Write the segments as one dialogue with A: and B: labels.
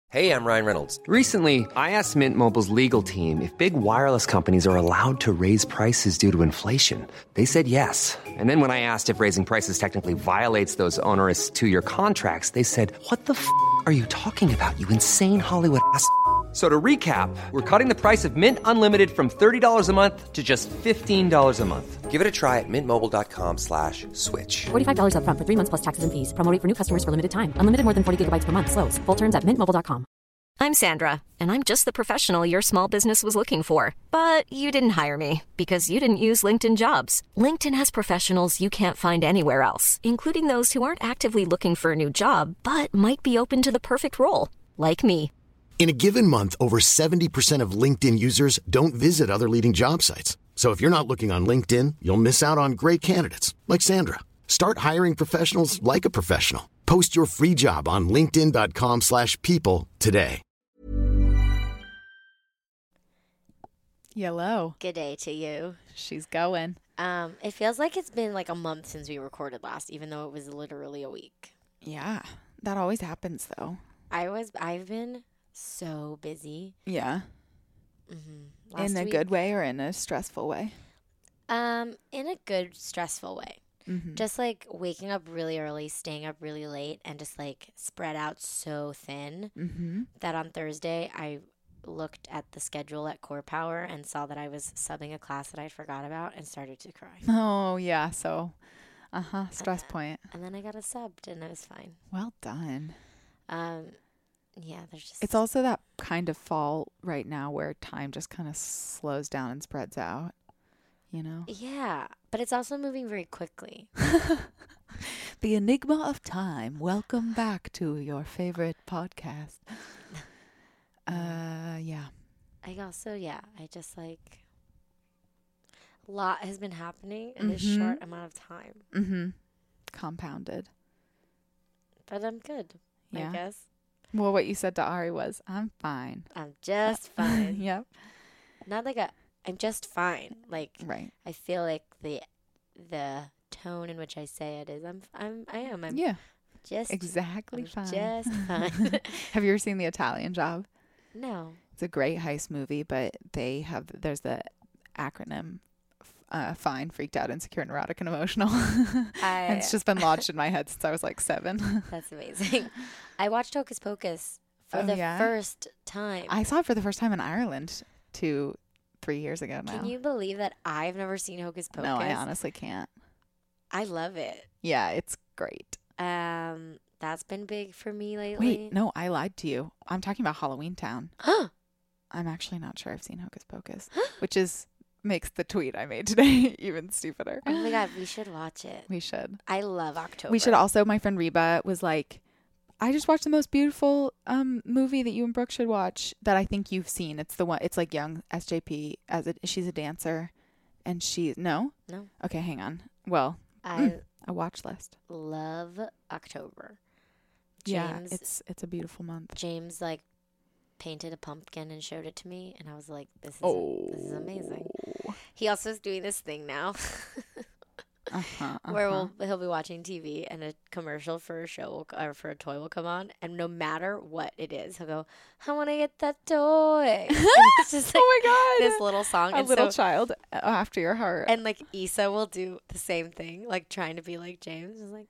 A: Hey, I'm Ryan Reynolds.
B: Recently, I asked Mint Mobile's legal team if big wireless companies are allowed to raise prices due to inflation. They said yes. And then when I asked if raising prices technically violates those onerous two-year contracts, they said, "What the f*** are you talking about, you insane Hollywood ass?" So to recap, we're cutting the price of Mint Unlimited from $30 a month to just $15 a month.
A: Give it a try at mintmobile.com/switch.
C: $45 up front for 3 months plus taxes and fees. Promo rate for new customers for limited time. Unlimited more than 40 gigabytes per month. Slows full terms at mintmobile.com.
D: I'm Sandra, and I'm just the professional your small business was looking for. But you didn't hire me because you didn't use LinkedIn Jobs. LinkedIn has professionals you can't find anywhere else, including those who aren't actively looking for a new job, but might be open to the perfect role, like me.
E: In a given month, over 70% of LinkedIn users don't visit other leading job sites. So if you're not looking on LinkedIn, you'll miss out on great candidates like Sandra. Start hiring professionals like a professional. Post your free job on linkedin.com/people today.
F: Yellow.
G: Good day to you.
F: She's going.
G: It feels like it's been like a month since we recorded last, even though it was literally a week.
F: Yeah, that always happens though.
G: I've been so busy.
F: Yeah.
G: Mm-hmm.
F: In a good way or in a stressful way?
G: In a good, stressful way.
F: Mm-hmm.
G: Just like waking up really early, staying up really late, and just like spread out so thin that on Thursday I looked at the schedule at Core Power and saw that I was subbing a class that I forgot about and started to cry.
F: Oh, yeah. So, stress point.
G: And then I got a subbed and it was fine.
F: Well done.
G: Yeah, there's just...
F: It's also that kind of fall right now where time just kind of slows down and spreads out, you know?
G: Yeah, but it's also moving very quickly.
F: The enigma of time. Welcome back to your favorite podcast. Yeah.
G: I just like... A lot has been happening in this short amount of time.
F: Mm-hmm. Compounded.
G: But I'm good,
F: Yeah.
G: I guess.
F: Well, what you said to Ari was, I'm fine.
G: I'm just fine.
F: Yep.
G: Not like I'm just fine. Like,
F: Right.
G: I feel like the tone in which I say it is I'm
F: Yeah.
G: just
F: Exactly
G: I'm
F: fine.
G: just fine.
F: Have you ever seen The Italian Job?
G: No.
F: It's a great heist movie, but there's the acronym FINE, freaked out, insecure, neurotic, and emotional. And it's just been lodged in my head since I was like 7.
G: That's amazing. I watched Hocus Pocus for the first time.
F: I saw it for the first time in Ireland 2-3 years ago now.
G: Can you believe that I've never seen Hocus Pocus?
F: No, I honestly can't.
G: I love it.
F: Yeah, it's great.
G: That's been big for me lately.
F: Wait, no, I lied to you. I'm talking about Halloween Town. I'm actually not sure I've seen Hocus Pocus, which makes the tweet I made today even stupider.
G: Oh my God, we should watch it.
F: We should.
G: I love October.
F: We should also, my friend Reba was like, I just watched the most beautiful movie that you and Brooke should watch that I think you've seen. It's the one, it's like young SJP, she's a dancer and No? Okay, hang on. Well, a watch list.
G: Love October.
F: James, yeah, it's a beautiful month.
G: James like painted a pumpkin and showed it to me, and I was like, "This is amazing." He also is doing this thing now, where he'll be watching TV and a commercial for a show or for a toy will come on, and no matter what it is, he'll go, "I want to get that toy." And it's just like,
F: oh my God,
G: this little song.
F: A little child after your heart.
G: And like Issa will do the same thing, like trying to be like James. It's like.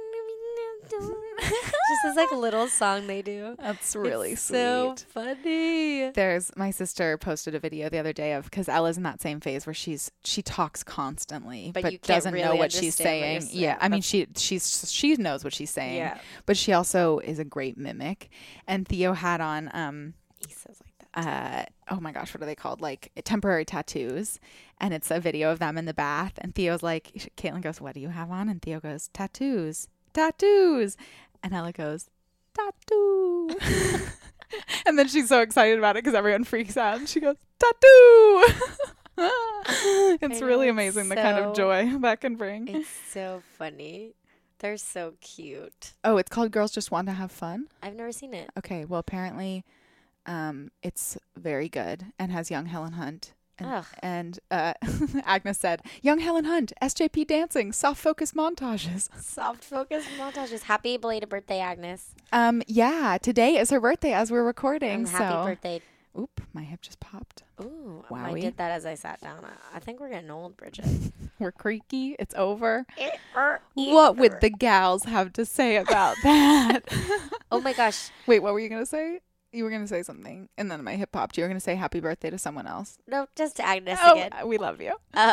G: Just this like little song they do.
F: That's really
G: it's
F: sweet.
G: So funny.
F: My sister posted a video the other day of, because Ella's in that same phase where she talks constantly but doesn't really know what she's saying. Yeah, I mean she knows what she's saying. Yeah. But she also is a great mimic. And Theo had on
G: Issa's like that.
F: Oh my gosh, what are they called? Like temporary tattoos. And it's a video of them in the bath. And Theo's like, Caitlin goes, "What do you have on?" And Theo goes, "Tattoos. And Ella goes, "Tattoo." And then she's so excited about it because everyone freaks out and she goes, "Tattoo." It's really amazing the kind of joy that can bring.
G: It's so funny. They're so cute.
F: Oh, it's called Girls Just Want to Have Fun?
G: I've never seen it.
F: Okay, well apparently it's very good and has young Helen Hunt And Agnes said, "Young Helen Hunt, SJP dancing, soft focus montages."
G: Soft focus montages. Happy belated birthday, Agnes.
F: Yeah, today is her birthday as we're recording.
G: And happy birthday.
F: Oop, my hip just popped.
G: Ooh,
F: Wowie.
G: I did that as I sat down. I think we're getting old, Bridget.
F: We're creaky. It's over. What would the gals have to say about that?
G: Oh my gosh.
F: Wait, what were you going to say? You were going to say something, and then my hip popped. You were going to say happy birthday to someone else.
G: No, just to Agnes
F: Oh,
G: again.
F: we love you.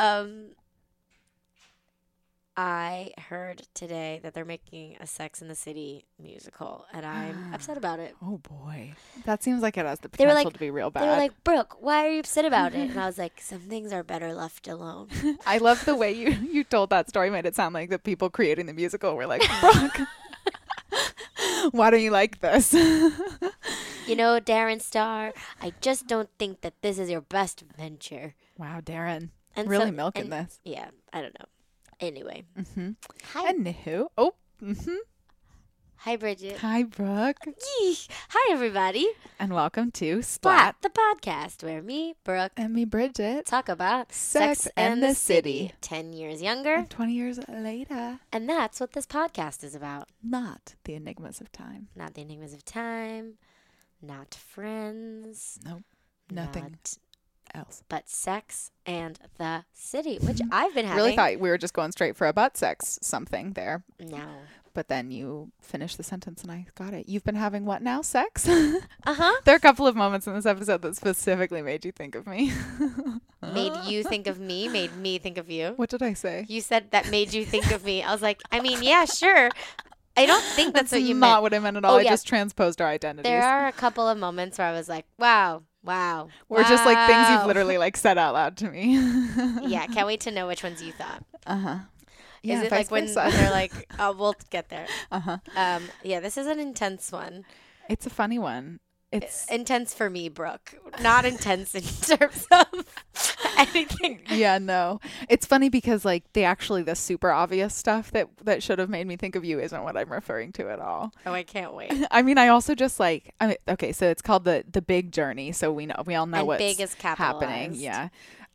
G: I heard today that they're making a Sex and the City musical, and I'm upset about it.
F: Oh, boy. That seems like it has the
G: They were
F: potential
G: like-
F: to be real bad.
G: They were like, Brooke, why are you upset about it? And I was like, some things are better left alone.
F: I love the way you told that story. Made it sound like the people creating the musical were like, Brooke, why don't you like this?
G: You know, Darren Star, I just don't think that this is your best venture.
F: Wow, Darren.
G: And
F: really
G: so-
F: milking
G: and-
F: this.
G: Yeah, I don't know. Anyway.
F: Hi. Anywho. Oh. Mm-hmm.
G: Hi, Bridget.
F: Hi, Brooke.
G: Yeesh. Hi, everybody.
F: And welcome to
G: Splat,
F: Splat.
G: the podcast where me, Brooke,
F: And me, Bridget.
G: talk about
F: Sex and the City.
G: 10 years younger.
F: And 20 years later.
G: And that's what this podcast is about.
F: Not the enigmas of time.
G: Not the enigmas of time. Not friends.
F: Nope. Nothing
G: Not,
F: else.
G: but sex and the city, which I've been having.
F: Really thought we were just going straight for a butt sex something there.
G: No.
F: But then you finished the sentence and I got it. You've been having what now? Sex?
G: Uh-huh.
F: There are a couple of moments in this episode that specifically made you think of me.
G: Made you think of me, made me think of you.
F: What did I say?
G: You said that made you think of me. I was like, I mean, yeah, sure. I don't think that's what you
F: not
G: meant.
F: what I meant at all.
G: Oh,
F: I
G: yeah.
F: just transposed our identities.
G: There are a couple of moments where I was like, wow.
F: We're just like things you've
G: wow.
F: literally like said out loud to me.
G: Yeah, can't wait to know which ones you thought.
F: Uh-huh. Yeah,
G: Is it
F: vice
G: like when
F: versa.
G: they're like, oh, we'll get there.
F: Uh-huh.
G: Yeah, this is an intense one.
F: It's a funny one. It's
G: Intense for me, Brooke. Not intense in terms of anything.
F: yeah, no. It's funny because like the super obvious stuff that should have made me think of you isn't what I'm referring to at all.
G: Oh, I can't wait.
F: I mean, I also just like okay, so it's called the Big Journey, so we all know
G: And
F: what's
G: big is
F: happening.
G: capitalized.
F: Yeah.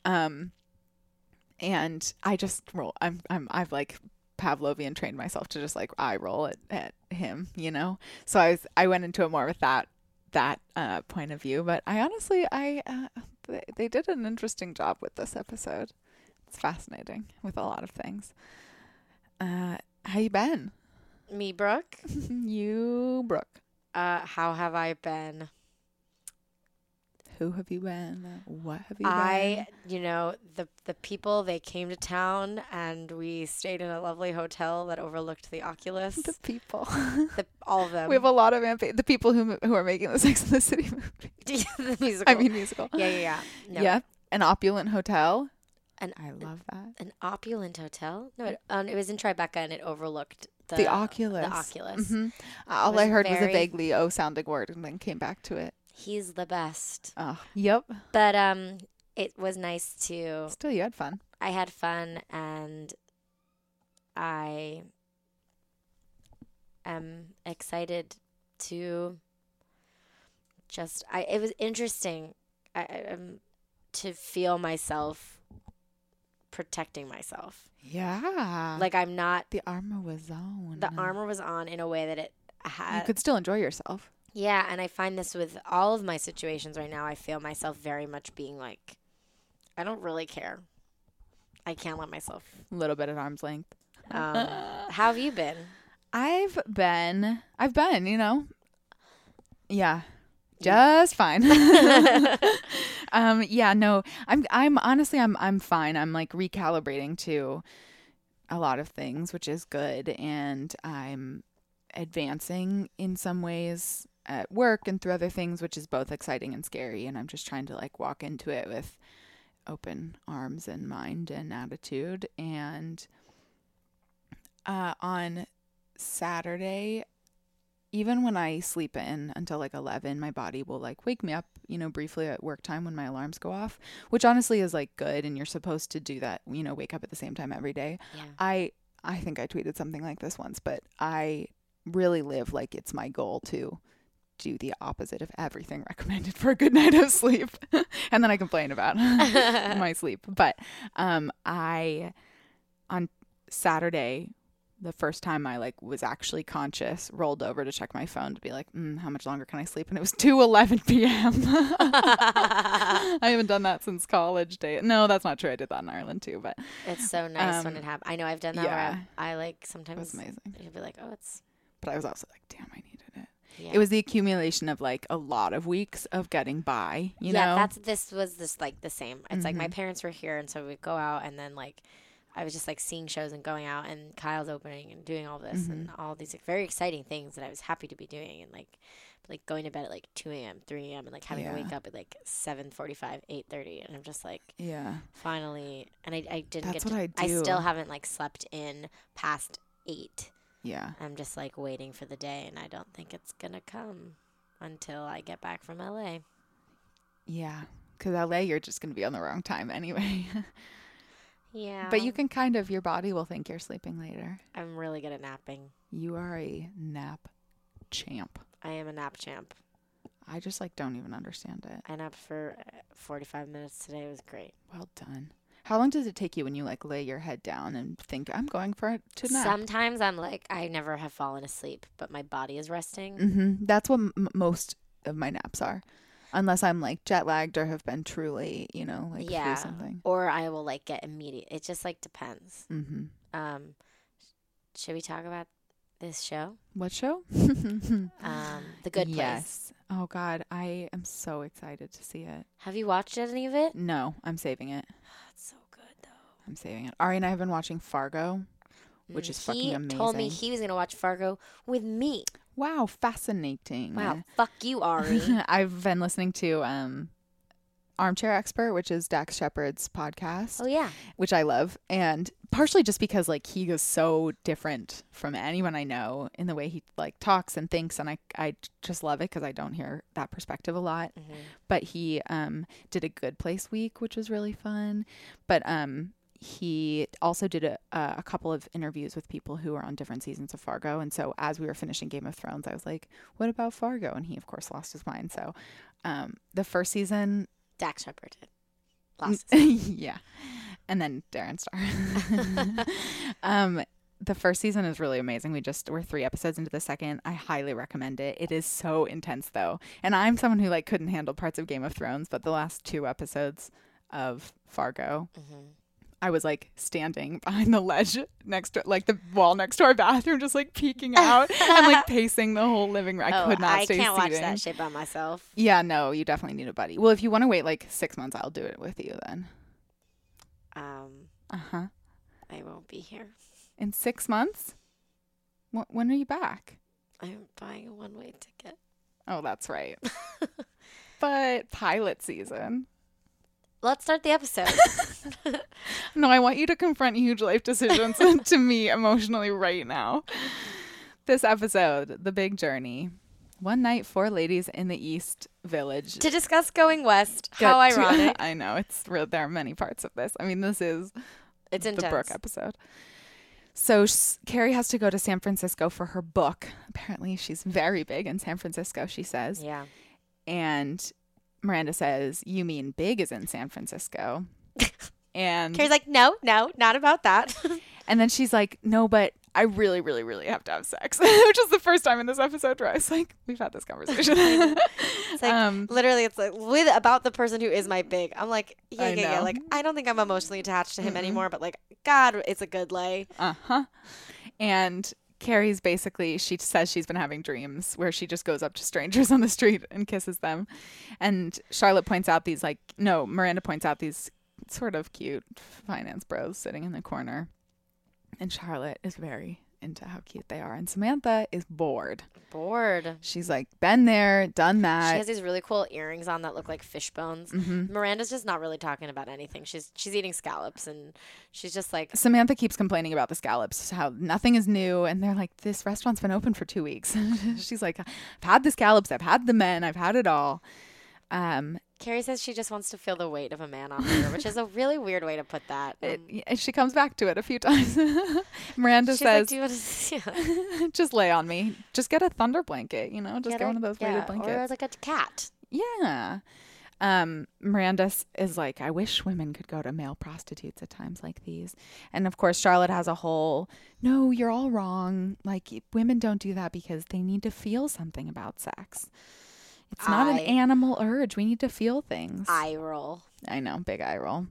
F: And I just roll. I've like Pavlovian trained myself to just like eye roll at him, you know. So I went into it more with that point of view, but I honestly they did an interesting job with this episode. It's fascinating with a lot of things. How you been?
G: Me, Brooke?
F: You, Brooke.
G: How have I been?
F: Who have you been? What have you been?
G: The people, they came to town and we stayed in a lovely hotel that overlooked the Oculus.
F: The people.
G: All of them.
F: We have a lot of the people who are making the Sex and the City movie.
G: The musical.
F: I mean musical.
G: Yeah. No.
F: Yep. An opulent hotel.
G: And
F: I love that.
G: an opulent hotel? No, it was in Tribeca and it overlooked
F: The Oculus.
G: The Oculus.
F: Mhm. All
G: was
F: I heard was a
G: very-
F: vaguely sounding word and then came back to it.
G: He's the best.
F: Oh, yep.
G: But it was nice to.
F: Still, you had fun.
G: I had fun and I am excited to just. It was interesting. To feel myself protecting myself.
F: Yeah.
G: Like I'm not.
F: the armor was on.
G: The armor was on in a way that it had.
F: You could still enjoy yourself.
G: Yeah, and I find this with all of my situations right now. I feel myself very much being like, I don't really care. I can't let myself.
F: A little bit at arm's length.
G: How have you been?
F: I've been, yeah, just fine. Yeah, no, I'm honestly, I'm fine. I'm like recalibrating to a lot of things, which is good. And I'm advancing in some ways at work and through other things, which is both exciting and scary. And I'm just trying to like walk into it with open arms and mind and attitude. And on Saturday, even when I sleep in until like 11, my body will like wake me up, briefly at work time when my alarms go off, which honestly is like good. And you're supposed to do that, wake up at the same time every day.
G: Yeah.
F: I think I tweeted something like this once, but I really live like it's my goal to do the opposite of everything recommended for a good night of sleep. And then I complain about my sleep. But on Saturday, the first time I like was actually conscious, rolled over to check my phone to be like, how much longer can I sleep? And it was 2:11 p.m. I haven't done that since college day. No, that's not true. I did that in Ireland too, but
G: it's so nice when it happens. I know I've done that.
F: Yeah.
G: Where I like sometimes.
F: It was amazing.
G: You'll be like, oh, it's.
F: But I was also like, damn, I needed it.
G: Yeah.
F: It was the accumulation of like a lot of weeks of getting by. You know.
G: This was like the same. It's like my parents were here, and so we'd go out, and then like. I was just like seeing shows and going out, and Kyle's opening and doing all this and all these like, very exciting things that I was happy to be doing, and like going to bed at like 2 a.m., 3 a.m. and like having to wake up at like 7:45, 8:30, and I'm just like, finally. And I didn't
F: That's
G: get.
F: what I do.
G: I still haven't like slept in past 8.
F: Yeah.
G: I'm just like waiting for the day, and I don't think it's gonna come until I get back from LA.
F: Yeah, because LA, you're just gonna be on the wrong time anyway.
G: Yeah.
F: But you can kind of, your body will think you're sleeping later.
G: I'm really good at napping.
F: You are a nap champ.
G: I am a nap champ.
F: I just like don't even understand it.
G: I napped for 45 minutes today. It was great.
F: Well done. How long does it take you when you like lay your head down and think I'm going for it to nap?
G: Sometimes I'm like, I never have fallen asleep, but my body is resting.
F: That's what most of my naps are. Unless I'm like jet lagged or have been truly, you know, like through something.
G: Or I will like get immediate. It just like depends. Should we talk about this show?
F: What show?
G: The Good Place.
F: Yes. Oh God, I am so excited to see it.
G: Have you watched any of it?
F: No, I'm saving it.
G: It's so good though.
F: I'm saving it. Ari and I have been watching Fargo, which is fucking amazing.
G: He told me he was going to watch Fargo with me.
F: Wow, fascinating.
G: Wow, fuck you, Ari.
F: I've been listening to Armchair Expert, which is Dax Shepard's podcast.
G: Oh, yeah.
F: Which I love. And partially just because like he goes so different from anyone I know in the way he like talks and thinks. And I just love it because I don't hear that perspective a lot. But he did a Good Place week, which was really fun. But he also did a couple of interviews with people who are on different seasons of Fargo. And so as we were finishing Game of Thrones, I was like, what about Fargo? And he, of course, lost his mind. So the first season...
G: Dax Shepard did. Lost his mind.
F: Yeah. And then Darren Star. The first season is really amazing. We're 3 episodes into the second. I highly recommend it. It is so intense, though. And I'm someone who like couldn't handle parts of Game of Thrones, but the last 2 episodes of Fargo... I was like standing behind the ledge next to like the wall next to our bathroom, just like peeking out and like pacing the whole living room. I could not stay seated.
G: I can't watch that shit by myself.
F: Yeah, no, you definitely need a buddy. Well, if you want to wait like 6 months, I'll do it with you then.
G: I won't be here.
F: In 6 months? When are you back?
G: I'm buying a one-way ticket.
F: Oh, that's right. But pilot season.
G: Let's start the episode.
F: No, I want you to confront huge life decisions to me emotionally right now. This episode, The Big Journey. One night, 4 ladies in the East Village.
G: To discuss going west. How ironic.
F: I know. It's real. There are many parts of this. I mean, it's
G: intense.
F: The Brooke episode. So Carrie has to go to San Francisco for her book. Apparently, she's very big in San Francisco, she says.
G: Yeah.
F: And Miranda says, you mean big is in San Francisco. And
G: Carrie's like, no, not about that.
F: And then she's like, no, but I really, really, really have to have sex. Which is the first time in this episode where I was like, we've had this conversation.
G: It's like, literally, it's like about the person who is my big. I'm like, yeah. Like, I don't think I'm emotionally attached to him anymore, but like, God, it's a good lay.
F: And Carrie's basically, she says she's been having dreams where she just goes up to strangers on the street and kisses them. And Charlotte points out Miranda points out these sort of cute finance bros sitting in the corner. And Charlotte is very into how cute they are. And Samantha is bored. She's like, been there, done that.
G: She has these really cool earrings on that look like fish bones. Miranda's just not really talking about anything. She's eating scallops, and she's just like...
F: Samantha keeps complaining about the scallops, how nothing is new. And they're like, this restaurant's been open for 2 weeks. She's like, I've had the scallops, I've had the men, I've had it all.
G: Carrie says she just wants to feel the weight of a man on her, which is a really weird way to put that.
F: She comes back to it a few times. Miranda
G: She's
F: says,
G: like, do you want to
F: just lay on me. Just get a thunder blanket, just get one of those weighted blankets.
G: Or like a cat.
F: Yeah. Miranda is like, I wish women could go to male prostitutes at times like these. And of course, Charlotte has a whole, no, you're all wrong. Like, women don't do that because they need to feel something about sex. It's not an animal urge. We need to feel things.
G: Eye roll.
F: I know, big eye roll.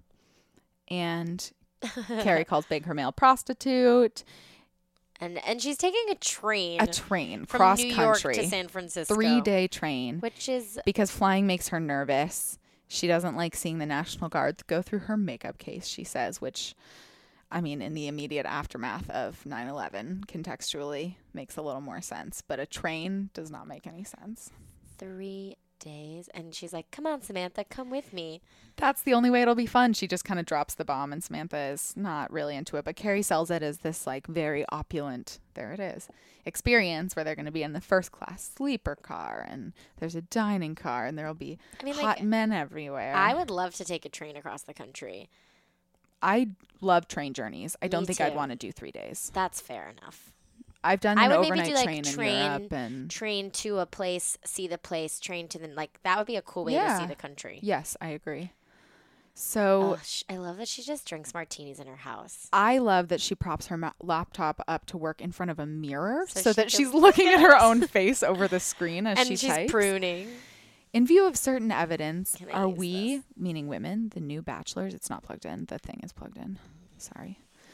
F: And Carrie calls Big her male prostitute.
G: And she's taking a train.
F: From
G: cross
F: New
G: country
F: York
G: to San Francisco.
F: 3-day train.
G: Which is
F: because flying makes her nervous. She doesn't like seeing the National Guard go through her makeup case, she says, which, I mean, in the immediate aftermath of 9/11, contextually makes a little more sense. But a train does not make any sense.
G: 3 days. And she's like, come on, Samantha, come with me.
F: That's the only way it'll be fun. She just kind of drops the bomb, and Samantha is not really into it. But Carrie sells it as this like very opulent, there it is, experience where they're going to be in the first class sleeper car, and there's a dining car, and there'll be hot men everywhere.
G: I would love to take a train across the country.
F: I love train journeys. I don't think I'd
G: too.
F: want to do 3 days.
G: That's fair enough.
F: I've done an overnight train in Europe, and
G: train to a place, see the place, train to the that would be a cool way to see the country.
F: Yes, I agree. So
G: I love that she just drinks martinis in her house.
F: I love that she props her laptop up to work in front of a mirror so that she's looking at her own face over the screen as she types.
G: And she's pruning.
F: In view of certain evidence, are we, meaning women, the new bachelors? It's not plugged in. The thing is plugged in. Sorry.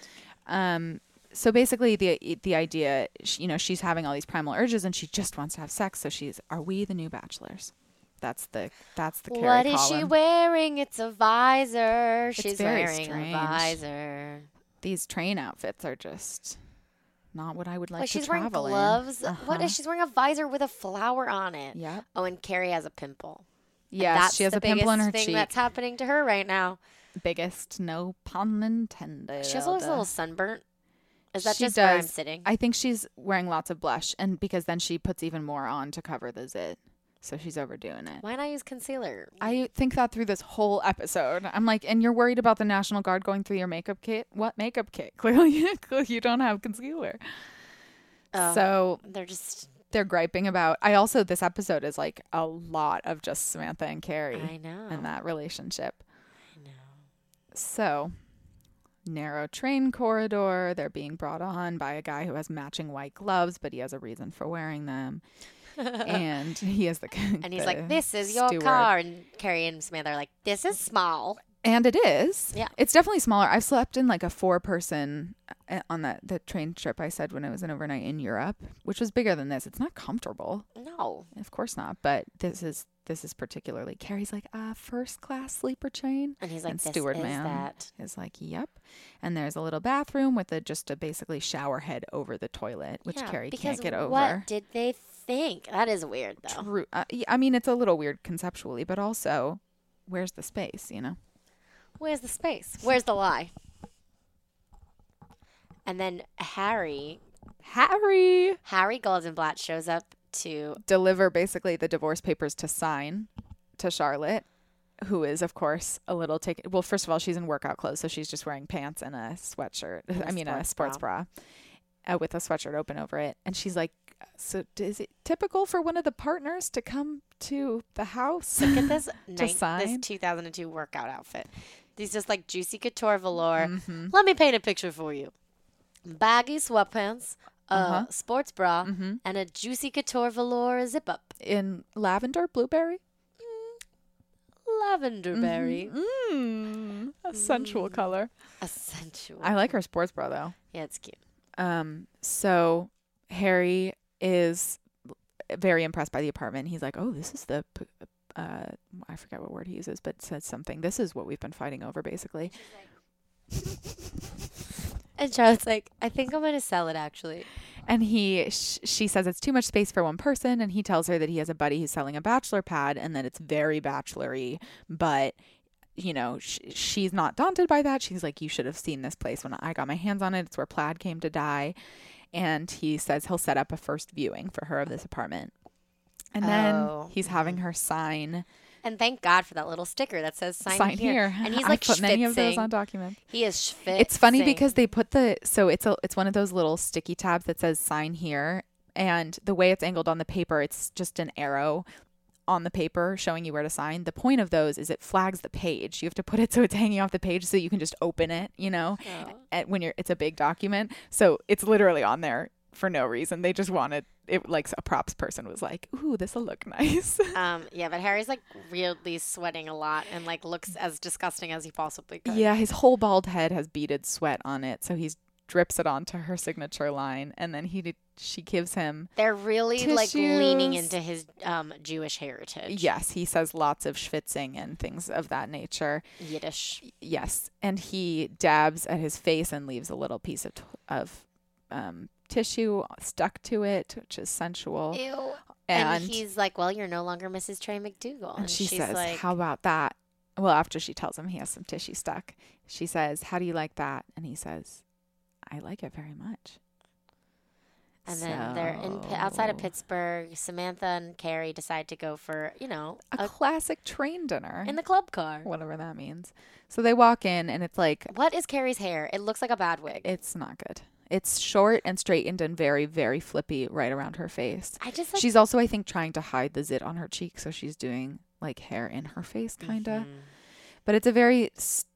F: So basically, the idea, she's having all these primal urges and she just wants to have sex. So are we the new bachelors? That's the Carrie
G: What is
F: column.
G: she wearing? It's a visor. She's
F: very
G: wearing
F: strange.
G: a visor.
F: These train outfits are just not what I would like to
G: she's
F: travel
G: wearing gloves.
F: in.
G: What is she's wearing a visor with a flower on it?
F: Yeah.
G: Oh, and Carrie has a pimple.
F: Yes, she has a pimple on her
G: thing
F: cheek.
G: That's happening to her right now.
F: Biggest, no pun intended.
G: She also looks a little sunburnt. Is that
F: She
G: just where I'm
F: does.
G: sitting?
F: I think she's wearing lots of blush, and because then she puts even more on to cover the zit. So she's overdoing it.
G: Why not use concealer?
F: I think that through this whole episode. I'm like, and you're worried about the National Guard going through your makeup kit? What makeup kit? Clearly you don't have concealer. So they're griping about. This episode is like a lot of just Samantha and Carrie.
G: I know.
F: And that relationship.
G: I know.
F: So narrow train corridor. They're being brought on by a guy who has matching white gloves, but he has a reason for wearing them. And he is
G: and he's like, this is your car. And Carrie and Samantha are like, this is small.
F: And it is.
G: Yeah.
F: It's definitely smaller. I've slept in like a 4-person on the train trip I said when I was an overnight in Europe, which was bigger than this. It's not comfortable.
G: No.
F: Of course not. But this is particularly. Carrie's like, first class sleeper train.
G: And he's like,
F: and
G: this
F: Steward
G: is
F: man
G: that.
F: is like, yep. And there's a little bathroom with just a basically shower head over the toilet, which Carrie can't get over.
G: What did they think? That is weird, though.
F: True. I mean, it's a little weird conceptually, but also, where's the space,
G: Where's the space? Where's the lie? And then Harry Goldenblatt shows up to
F: deliver basically the divorce papers to sign to Charlotte, who is, of course, a little taken. Well, first of all, she's in workout clothes, so she's just wearing pants and a sweatshirt. A sports bra with a sweatshirt open over it. And she's like, so is it typical for one of the partners to come to the house?
G: Look at this,
F: sign?
G: this 2002 workout outfit. These just like juicy couture velour. Mm-hmm. Let me paint a picture for you. Baggy sweatpants, a sports bra, and a juicy couture velour zip up.
F: In lavender, blueberry?
G: Lavender berry.
F: A sensual color.
G: A sensual.
F: I like her sports bra though.
G: Yeah, it's cute.
F: So Harry is very impressed by the apartment. He's like, oh, this is the I forget what word he uses, but says something. This is what we've been fighting over, basically.
G: And Charlotte's like, I think I'm going to sell it, actually.
F: And she says it's too much space for one person, and he tells her that he has a buddy who's selling a bachelor pad and that it's very bachelor-y, but she's not daunted by that. She's like, you should have seen this place when I got my hands on it. It's where Plaid came to die. And he says he'll set up a first viewing for her of this apartment. And then he's having her sign
G: And thank God for that little sticker that says sign here. And he's like
F: I put many of those
G: schwitzing.
F: on documents.
G: He is schwitzing.
F: It's funny because they put it's one of those little sticky tabs that says sign here, and the way it's angled on the paper, it's just an arrow on the paper showing you where to sign. The point of those is it flags the page. You have to put it so it's hanging off the page so you can just open it, when it's a big document. So it's literally on there for no reason. They just wanted it, like a props person was like, ooh, this'll look nice.
G: Yeah, but Harry's like really sweating a lot and like looks as disgusting as he possibly could.
F: Yeah, his whole bald head has beaded sweat on it, so he's drips it onto her signature line, and then she gives him
G: They're really
F: tissues.
G: like leaning into his Jewish heritage.
F: Yes, he says lots of schwitzing and things of that nature.
G: Yiddish.
F: Yes, and he dabs at his face and leaves a little piece of tissue stuck to it, which is sensual.
G: Ew.
F: And
G: he's like, well, you're no longer Mrs. Trey McDougal.
F: And she
G: she's
F: says,
G: like,
F: how about that? Well, after she tells him he has some tissue stuck, she says, how do you like that? And he says, I like it very much.
G: And then they're outside of Pittsburgh. Samantha and Carrie decide to go for,
F: a classic train dinner.
G: in the club car.
F: Whatever that means. So they walk in, and it's like,
G: What is Carrie's hair? It looks like a bad wig.
F: it's not good. It's short and straightened and very, very flippy right around her face.
G: I just like,
F: She's also, I think, trying to hide the zit on her cheek, so she's doing like hair in her face, kind of. But it's a very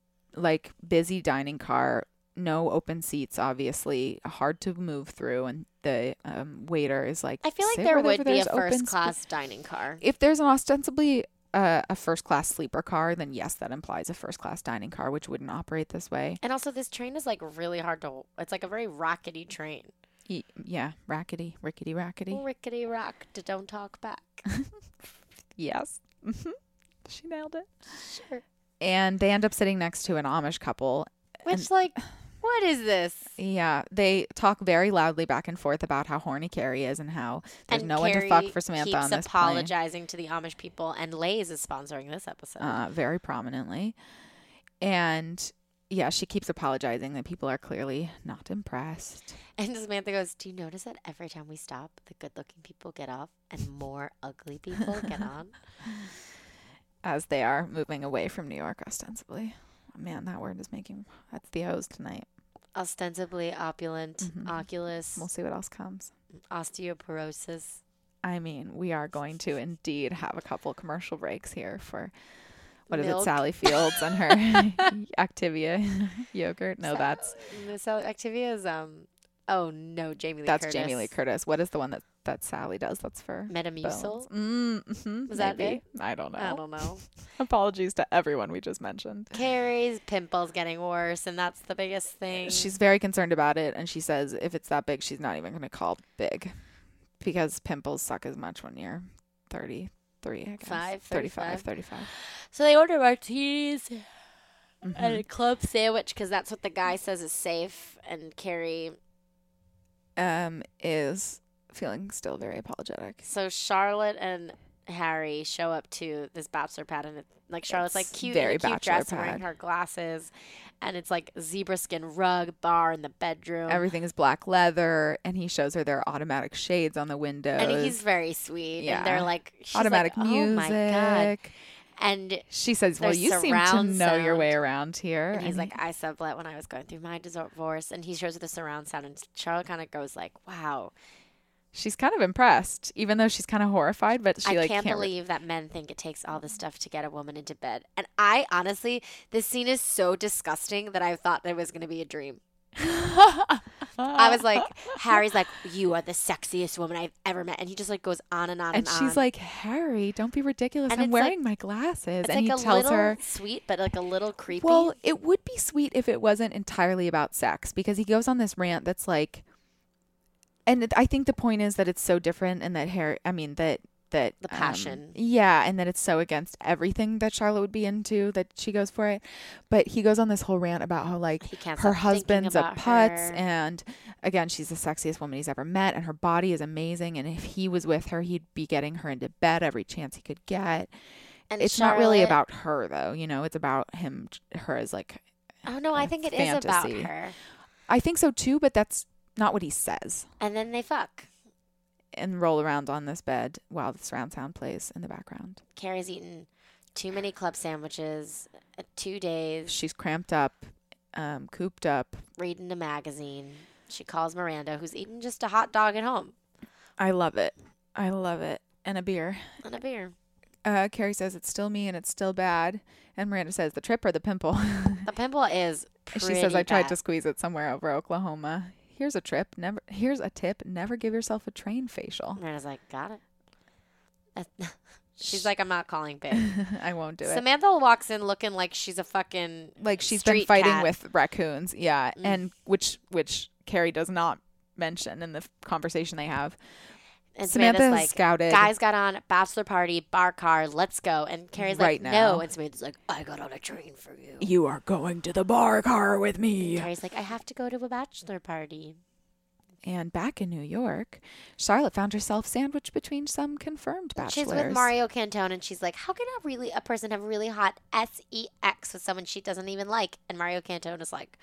F: busy dining car. No open seats, obviously, hard to move through, and the waiter is like,
G: I feel like
F: "Sit
G: there
F: wherever
G: would be a
F: there's open
G: first class dining car.
F: If there's an ostensibly a first class sleeper car, then yes, that implies a first class dining car, which wouldn't operate this way.
G: And also, this train is like really hard to. It's like a very rockety train.
F: Yeah, rickety.
G: Rickety rocked. Don't talk back.
F: Yes, she nailed it.
G: Sure.
F: And they end up sitting next to an Amish couple.
G: Which, what is this?
F: Yeah, they talk very loudly back and forth about how horny Carrie is and how there's no one to fuck for Samantha on this
G: keeps apologizing to the Amish people, and Lay's is sponsoring this episode.
F: Very prominently. And yeah, she keeps apologizing that people are clearly not impressed.
G: And Samantha goes, do you notice that every time we stop, the good-looking people get off and more ugly people get on?
F: As they are moving away from New York, ostensibly. Oh, man, that word is that's the O's tonight.
G: Ostensibly opulent, oculus.
F: We'll see what else comes.
G: Osteoporosis.
F: I mean, we are going to indeed have a couple commercial breaks here for, what is
G: Milk.
F: it, Sally Fields and her Activia yogurt? No, that's...
G: Activia is, Jamie Lee Curtis.
F: That's Jamie Lee Curtis. What is the one that Sally does? That's for
G: Metamucil?
F: Was
G: that it?
F: I don't know.
G: I don't know.
F: Apologies to everyone we just mentioned.
G: Carrie's pimple's getting worse, and that's the biggest thing.
F: She's very concerned about it, and she says if it's that big, she's not even going to call big because pimples suck as much when you're 33, I guess. 35.
G: So they order martinis and a club sandwich because that's what the guy says is safe, and Carrie
F: is feeling still very apologetic.
G: So Charlotte and Harry show up to this bachelor pad, and Charlotte's like cute,
F: very
G: in a cute
F: bachelor
G: dress,
F: pad.
G: wearing her glasses, and it's like zebra skin rug bar in the bedroom.
F: Everything is black leather, and he shows her their automatic shades on the windows.
G: And he's very sweet.
F: Yeah.
G: And they're like, she's
F: automatic
G: like,
F: music.
G: Oh my God. And
F: she says, well,
G: there's
F: you seem to
G: surround
F: know your
G: sound.
F: way around here.
G: And he's like, I sublet when I was going through my divorce. And he shows her the surround sound. And Charlotte kind of goes like, wow.
F: She's kind of impressed, even though she's kind of horrified. But she
G: I can't believe that men think it takes all this stuff to get a woman into bed. And I honestly, this scene is so disgusting that I thought it was going to be a dream. I was like, Harry's like, you are the sexiest woman I've ever met. And he just like goes on and on and on.
F: And she's like, Harry, don't be ridiculous.
G: And
F: I'm
G: it's
F: wearing
G: like-
F: my glasses.
G: It's
F: And
G: like
F: he
G: a
F: tells
G: little
F: her,
G: sweet, but like a little creepy.
F: well, it would be sweet if it wasn't entirely about sex, because he goes on this rant that's like, and I think the point is that it's so different, and that that
G: The passion.
F: Yeah, and that it's so against everything that Charlotte would be into that she goes for it. But he goes on this whole rant about how like
G: He can't
F: her
G: stop
F: husband's
G: thinking
F: a
G: about
F: putz,
G: her.
F: and again, she's the sexiest woman he's ever met, and her body is amazing. And if he was with her, he'd be getting her into bed every chance he could get.
G: And
F: It's not really
G: Charlotte-
F: about her though, it's about her as like
G: Oh, no, I think it is about
F: fantasy.
G: her.
F: I think so too, but that's not what he says.
G: And then they fuck.
F: And roll around on this bed while the surround sound plays in the background.
G: Carrie's eating Too many club sandwiches, 2 days,
F: She's cramped up, cooped up.
G: reading a magazine. She calls Miranda, who's eating just a hot dog at home
F: I love it. I love it. And a beer.
G: and a beer.
F: Carrie says it's still me and it's still bad. And Miranda says the trip or the pimple.
G: The pimple is pretty
F: She says I tried to
G: bad.
F: squeeze it somewhere over Oklahoma. Here's a tip. Never give yourself a train facial.
G: Miranda's like, got it. She's like, I'm not calling big.
F: I won't do it.
G: Samantha walks in looking like she's a fucking
F: Like she's been
G: street
F: fighting
G: cat.
F: with raccoons. Yeah. And which Carrie does not mention in the conversation they have.
G: And
F: Samantha
G: Samantha's
F: has
G: like,
F: scouted.
G: guys got on bachelor party, bar car, let's go. And Carrie's
F: Right
G: like,
F: now.
G: no. And Samantha's like, I got on a train for you.
F: You are going to the bar car with me.
G: Carrie's like, I have to go to a bachelor party.
F: And back in New York, Charlotte found herself sandwiched between some confirmed bachelors.
G: She's with Mario Cantone, and she's like, how can a person have really hot sex with someone she doesn't even like? And Mario Cantone is like,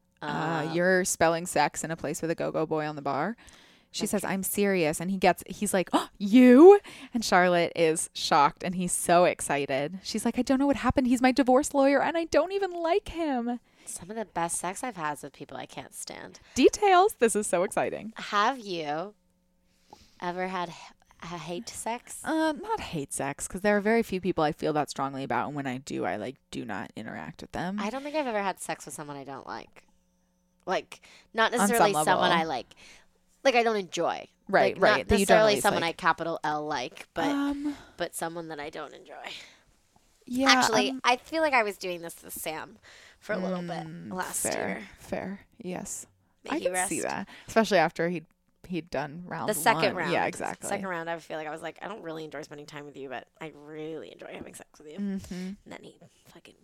F: You're spelling sex in a place with a go-go boy on the bar. She says, I'm serious. And he's like, oh, you? And Charlotte is shocked and he's so excited. She's like, I don't know what happened. He's my divorce lawyer and I don't even like him.
G: some of the best sex I've had is with people I can't stand.
F: Details. This is so exciting.
G: Have you ever had hate sex?
F: Not hate sex, because there are very few people I feel that strongly about. And when I do, I do not interact with them.
G: I don't think I've ever had sex with someone I don't like. Like, not
F: some
G: necessarily
F: level.
G: someone I like. Like, I don't enjoy.
F: Right,
G: Like,
F: right.
G: Not
F: That you don't
G: necessarily
F: always
G: someone
F: like.
G: I capital L like, but someone that I don't enjoy.
F: Yeah.
G: Actually, I feel like I was doing this with Sam for a little bit last year.
F: Fair. Yes.
G: May
F: I
G: he
F: can see
G: rest.
F: that. Especially after he'd done round
G: The second
F: one.
G: round.
F: Yeah, exactly.
G: Second round, I feel like I was like, I don't really enjoy spending time with you, but I really enjoy having sex with you.
F: Mm-hmm.
G: And then he fucking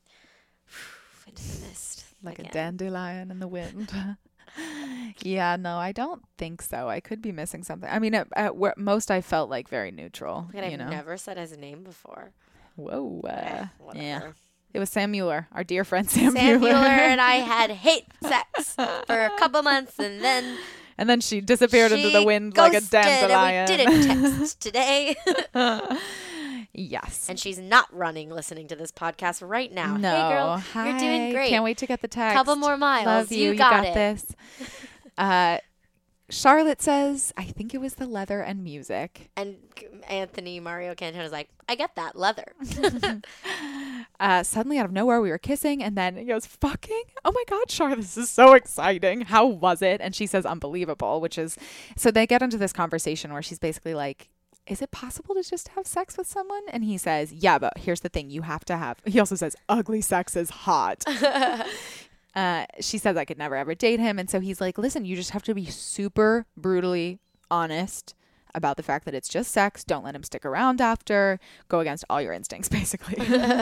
G: into the mist.
F: Like
G: again.
F: a dandelion in the wind. Yeah, no, I don't think so. I could be missing something. I mean, at most I felt like very neutral.
G: Like,
F: you
G: I've
F: know?
G: never said his name before.
F: Whoa.
G: Whatever.
F: Yeah. It was Sam Mueller, our dear friend Sam
G: Sam
F: Mueller.
G: Mueller and I had hate sex for a couple months, and then
F: And then she disappeared into the
G: she
F: wind like a
G: ghosted,
F: dandelion.
G: And we didn't text today.
F: Yes.
G: And she's not running listening to this podcast right now.
F: No.
G: Hey, girl,
F: Hi.
G: you're doing great.
F: Can't wait to get the text.
G: Couple more miles.
F: Love you.
G: You got it.
F: this. Charlotte says, I think it was the leather and music.
G: And Anthony Mario Cantone is like, I get that leather.
F: Suddenly out of nowhere, we were kissing, and then he goes, fucking? Oh my God, Charlotte, this is so exciting. How was it? And she says, unbelievable, which is, so they get into this conversation where she's basically like, is it possible to just have sex with someone? And he says, yeah, but here's the thing, you have to have, he also says, ugly sex is hot. She says I could never ever date him. And so he's like, listen, you just have to be super brutally honest about the fact that it's just sex. Don't let him stick around after. Go against all your instincts, basically.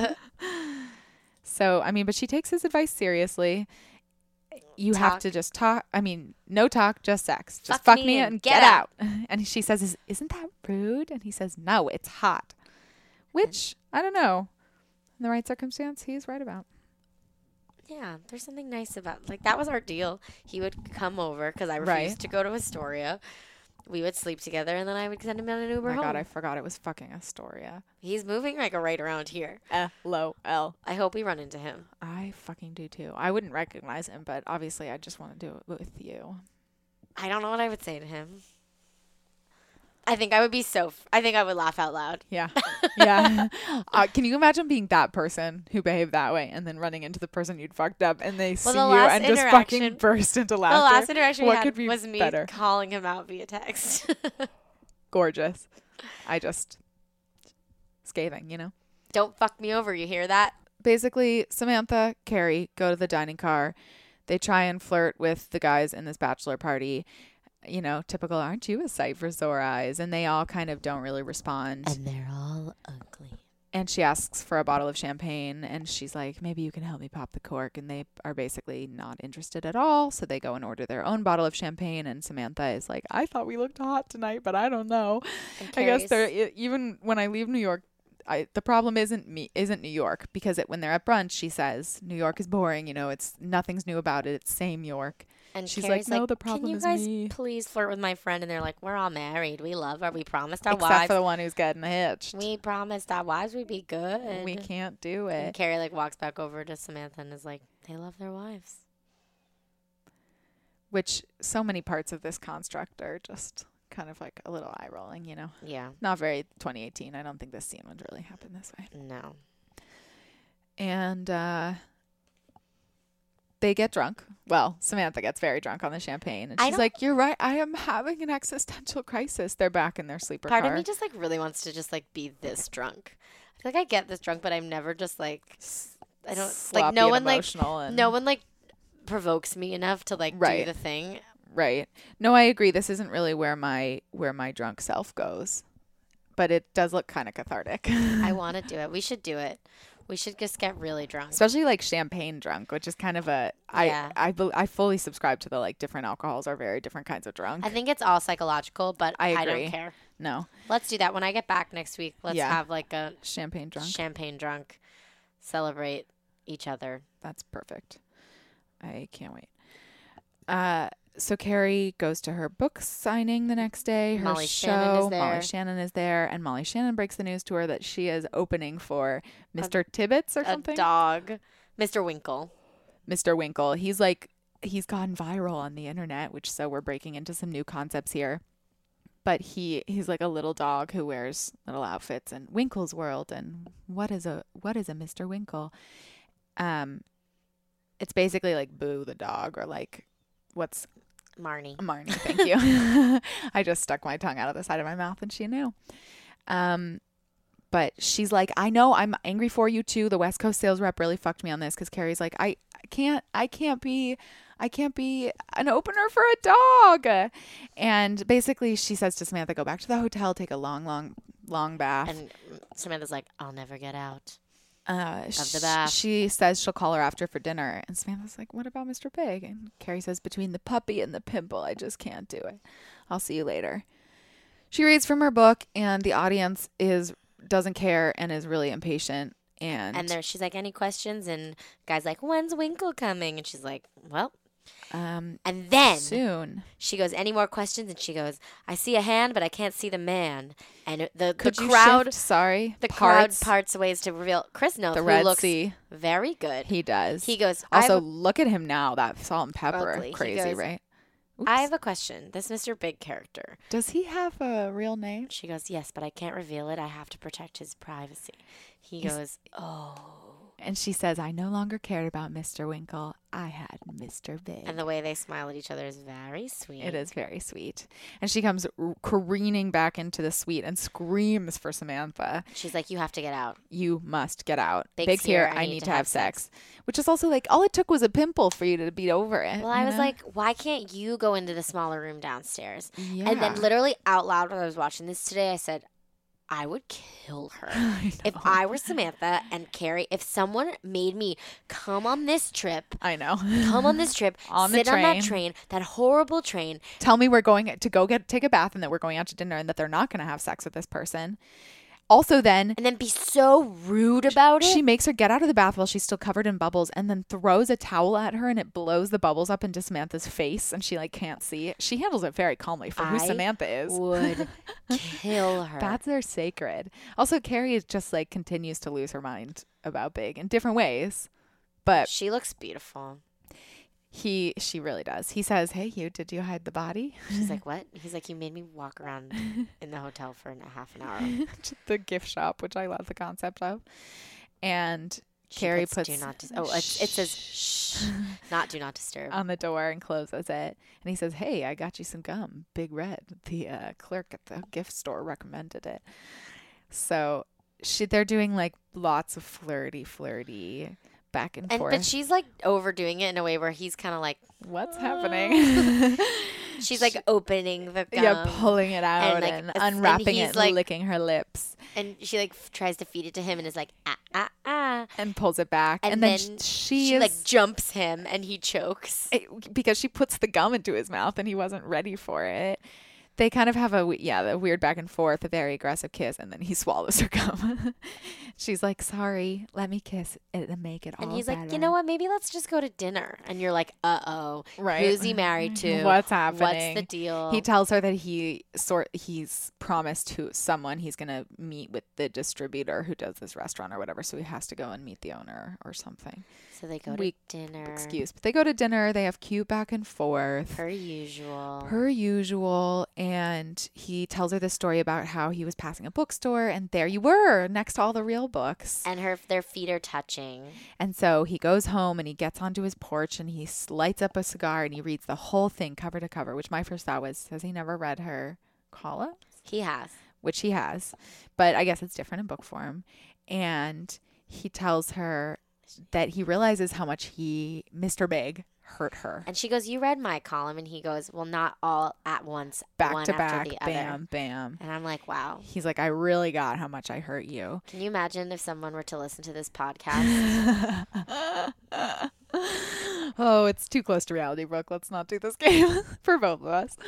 F: So, I mean, but she takes his advice seriously. You have
G: Talk.
F: to just talk. I mean, no talk, just sex. Just
G: Fuck
F: fuck
G: me
F: me
G: and
F: and
G: get
F: get out. And she says, isn't that rude? And he says, no, it's hot. Which, I don't know. In the right circumstance, he's right about.
G: Yeah, there's something nice about, like, that was our deal. He would come over because I refused
F: Right.
G: to go to Astoria. We would sleep together, and then I would send him on an Uber
F: Oh my
G: home.
F: God, I forgot it was fucking Astoria.
G: He's moving like right around here.
F: LOL.
G: I hope we run into him.
F: I fucking do too. I wouldn't recognize him, but obviously I just want to do it with you.
G: I don't know what I would say to him. I think I would be I think I would laugh out loud.
F: Yeah. Yeah. Can you imagine being that person who behaved that way and then running into the person you'd fucked up and they see
G: the
F: you
G: last
F: and just fucking
G: interaction-
F: burst into
G: The
F: laughter?
G: last interaction we
F: What
G: had
F: could be
G: was me
F: better?
G: calling him out via text.
F: Gorgeous. I just scathing, you know?
G: Don't fuck me over, you hear that?
F: Basically, Samantha, Carrie go to the dining car. They try and flirt with the guys in this bachelor party. You know, typical, aren't you a sight for sore eyes? And they all kind of don't really respond.
G: And they're all ugly.
F: And she asks for a bottle of champagne, and she's like, maybe you can help me pop the cork. And they are basically not interested at all. So they go and order their own bottle of champagne. And Samantha is like, I thought we looked hot tonight, but I don't know.
G: And
F: I guess
G: Carrie's-
F: even when I leave New York, the problem isn't New York, because when they're at brunch, she says New York is boring. It's nothing's new about it. It's same York.
G: And
F: she's
G: Carrie's
F: like, no, the problem
G: can
F: is
G: you guys
F: me.
G: please flirt with my friend? And they're like, we're all married. We love her. We promised our
F: Except
G: wives.
F: for the one who's getting hitched.
G: We promised our wives we'd be good.
F: We can't do
G: And
F: it.
G: Carrie like walks back over to Samantha and is like, they love their wives.
F: Which so many parts of this construct are just kind of like a little eye rolling,
G: Yeah.
F: Not very 2018. I don't think this scene would really happen this way.
G: No.
F: And they get drunk. Well, Samantha gets very drunk on the champagne. And she's like, you're right. I am having an existential crisis. They're back in their sleeper car.
G: Part of me just like really wants to just like be this drunk. I feel like I get this drunk, but I'm never just like, I don't like no one like provokes me enough to like do the thing.
F: Right. No, I agree. This isn't really where my drunk self goes, but it does look kind of cathartic.
G: I want to do it. We should do it. We should just get really drunk.
F: Especially like champagne drunk, which is kind of I fully subscribe to the like different alcohols are very different kinds of drunk.
G: I think it's all psychological, but
F: I agree.
G: I don't care.
F: No.
G: Let's do that. When I get back next week, let's have like a
F: champagne drunk.
G: Celebrate each other.
F: That's perfect. I can't wait. So Carrie goes to her book signing the next day. Molly Shannon is there. And Molly Shannon breaks the news to her that she is opening for Mr. Tibbetts or something.
G: A dog. Mr. Winkle.
F: Mr. Winkle. He's gone viral on the internet, so we're breaking into some new concepts here. But he's like a little dog who wears little outfits in Winkle's world. And what is a Mr. Winkle? It's basically like Boo the dog, or like what's
G: Marnie,
F: thank you. I just stuck my tongue out of the side of my mouth and she knew. But she's like, I know, I'm angry for you too. The West Coast sales rep really fucked me on this, because Carrie's like, I can't be an opener for a dog. And basically she says to Samantha, go back to the hotel, take a long bath.
G: And Samantha's like, I'll never get out.
F: Of the bath. She says she'll call her after for dinner, and Samantha's like, what about Mr. Big? And Carrie says, between the puppy and the pimple, I just can't do it. I'll see you later. She reads from her book, and the audience doesn't care and is really impatient. And
G: she's like, any questions? And guy's like, when's Winkle coming? And she's like, well, and then
F: soon.
G: She goes, any more questions? And she goes, I see a hand, but I can't see the man. And the crowd parts ways to reveal Chris Noth, who looks very good.
F: He does.
G: He goes,
F: also look at him now. That salt and pepper,
G: ugly.
F: Crazy, right?
G: Oops. I have a question. This Mr. Big character,
F: does he have a real name?
G: She goes, yes, but I can't reveal it. I have to protect his privacy. He goes, oh.
F: And she says, I no longer cared about Mr. Winkle. I had Mr. Big.
G: And the way they smile at each other is very sweet.
F: It is very sweet. And she comes careening back into the suite and screams for Samantha.
G: She's like, you have to get out.
F: You must get out.
G: Big's here.
F: I need to have sex. Which is also like, all it took was a pimple for you to beat over it.
G: Well, I was like, why can't you go into the smaller room downstairs?
F: Yeah.
G: And then literally out loud when I was watching this today, I said, I would kill her. If I were Samantha and Carrie, if someone made me come on this trip.
F: I know.
G: Come on this trip. Sit on that train, that horrible train.
F: Tell me we're going to go take a bath and that we're going out to dinner and that they're not going to have sex with this person. Also then.
G: And then be so rude about it.
F: She makes her get out of the bath while she's still covered in bubbles and then throws a towel at her and it blows the bubbles up into Samantha's face and she like can't see it. She handles it very calmly for who Samantha is.
G: Would kill her.
F: Bats are sacred. Also, Carrie is just like continues to lose her mind about Big in different ways. But
G: she looks beautiful.
F: She really does. He says, hey, did you hide the body?
G: She's like, what? He's like, you made me walk around in the hotel for half an hour.
F: The gift shop, which I love the concept of. And Carrie puts
G: do not it says shh, not do not disturb
F: on the door and closes it. And he says, hey, I got you some gum. Big Red. The clerk at the gift store recommended it. So they're doing like lots of flirty back and forth.
G: But she's like overdoing it in a way where he's kind of like,
F: what's happening?
G: She's like opening the gum.
F: Yeah, pulling it out and unwrapping it and like, licking her lips.
G: And she like tries to feed it to him and is like,
F: and pulls it back. And then she
G: like jumps him and he chokes.
F: Because she puts the gum into his mouth and he wasn't ready for it. They kind of have a weird back and forth, a very aggressive kiss, and then he swallows her gum. She's like, sorry, let me kiss it and make it all
G: And he's
F: better.
G: like, you know what? Maybe let's just go to dinner. And you're like, uh-oh.
F: Right.
G: Who's he married to?
F: What's happening?
G: What's the deal?
F: He tells her that he's promised to someone he's going to meet with the distributor who does this restaurant or whatever, so he has to go and meet the owner or something.
G: So they go to dinner.
F: Excuse. But they go to dinner. They have cute back and forth.
G: Per usual.
F: And he tells her this story about how he was passing a bookstore and there you were next to all the real books.
G: And their feet are touching.
F: And so he goes home and he gets onto his porch and he lights up a cigar and he reads the whole thing cover to cover, which my first thought was, has he never read her call-ups?
G: He has.
F: Which he has. But I guess it's different in book form. And he tells her that he realizes how much Mr. Big, hurt her.
G: And she goes, you read my column. And he goes, well, not all at once.
F: Back
G: one
F: to
G: after
F: back,
G: the other.
F: bam, bam.
G: And I'm like, wow.
F: He's like, I really got how much I hurt you.
G: Can you imagine if someone were to listen to this podcast?
F: Oh, it's too close to reality, Brooke. Let's not do this game for both of us.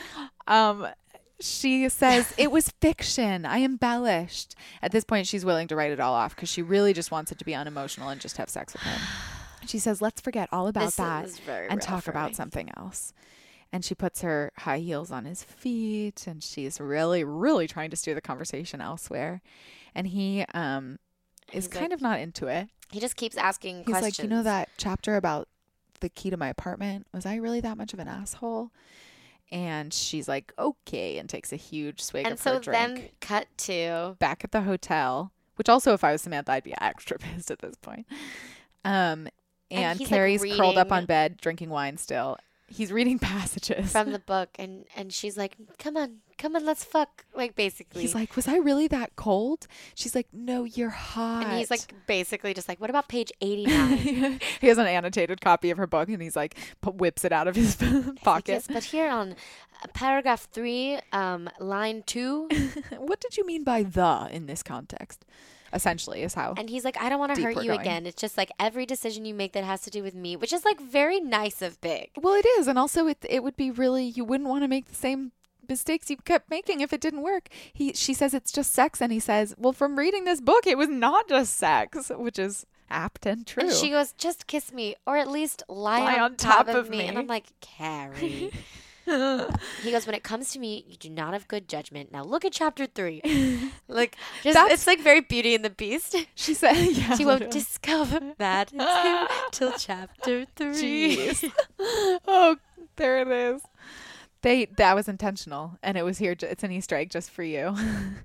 F: She says, it was fiction. I embellished. At this point, she's willing to write it all off because she really just wants it to be unemotional and just have sex with him. She says, let's forget all about that and talk about something else. And she puts her high heels on his feet and she's really, really trying to steer the conversation elsewhere. And he is kind of not into it.
G: He just keeps asking
F: He's
G: questions.
F: like, you know that chapter about the key to my apartment? Was I really that much of an asshole? And she's like, okay, and takes a huge swig of her drink.
G: And so then cut to
F: back at the hotel, which also if I was Samantha, I'd be extra pissed at this point. And
G: he's,
F: Carrie's
G: like,
F: curled up
G: reading
F: on bed, drinking wine still. He's reading passages
G: from the book, and she's like, come on, let's fuck. Like, basically.
F: He's like, was I really that cold? She's like, no, you're hot.
G: And he's like, basically just like, what about page 89?
F: He has an annotated copy of her book, and he's like, whips it out of his pocket.
G: Like, yes, but here on paragraph 3, line 2.
F: What did you mean by the in this context? Essentially is how.
G: And he's like, I don't want to hurt you again. It's just like every decision you make that has to do with me, which is like very nice of Big.
F: Well, it is. And also it would be really, you wouldn't want to make the same mistakes you kept making if it didn't work. She says it's just sex. And he says, well, from reading this book, it was not just sex, which is apt and true.
G: And she goes, just kiss me or at least lie on top of me. And I'm like, Carrie. He goes, when it comes to me, you do not have good judgment. Now look at chapter 3. Like, just it's like very Beauty and the Beast.
F: She said, yeah,
G: she won't discover that till chapter 3.
F: Jeez. Oh, there it is. That was intentional, and it was here. It's an Easter egg just for you.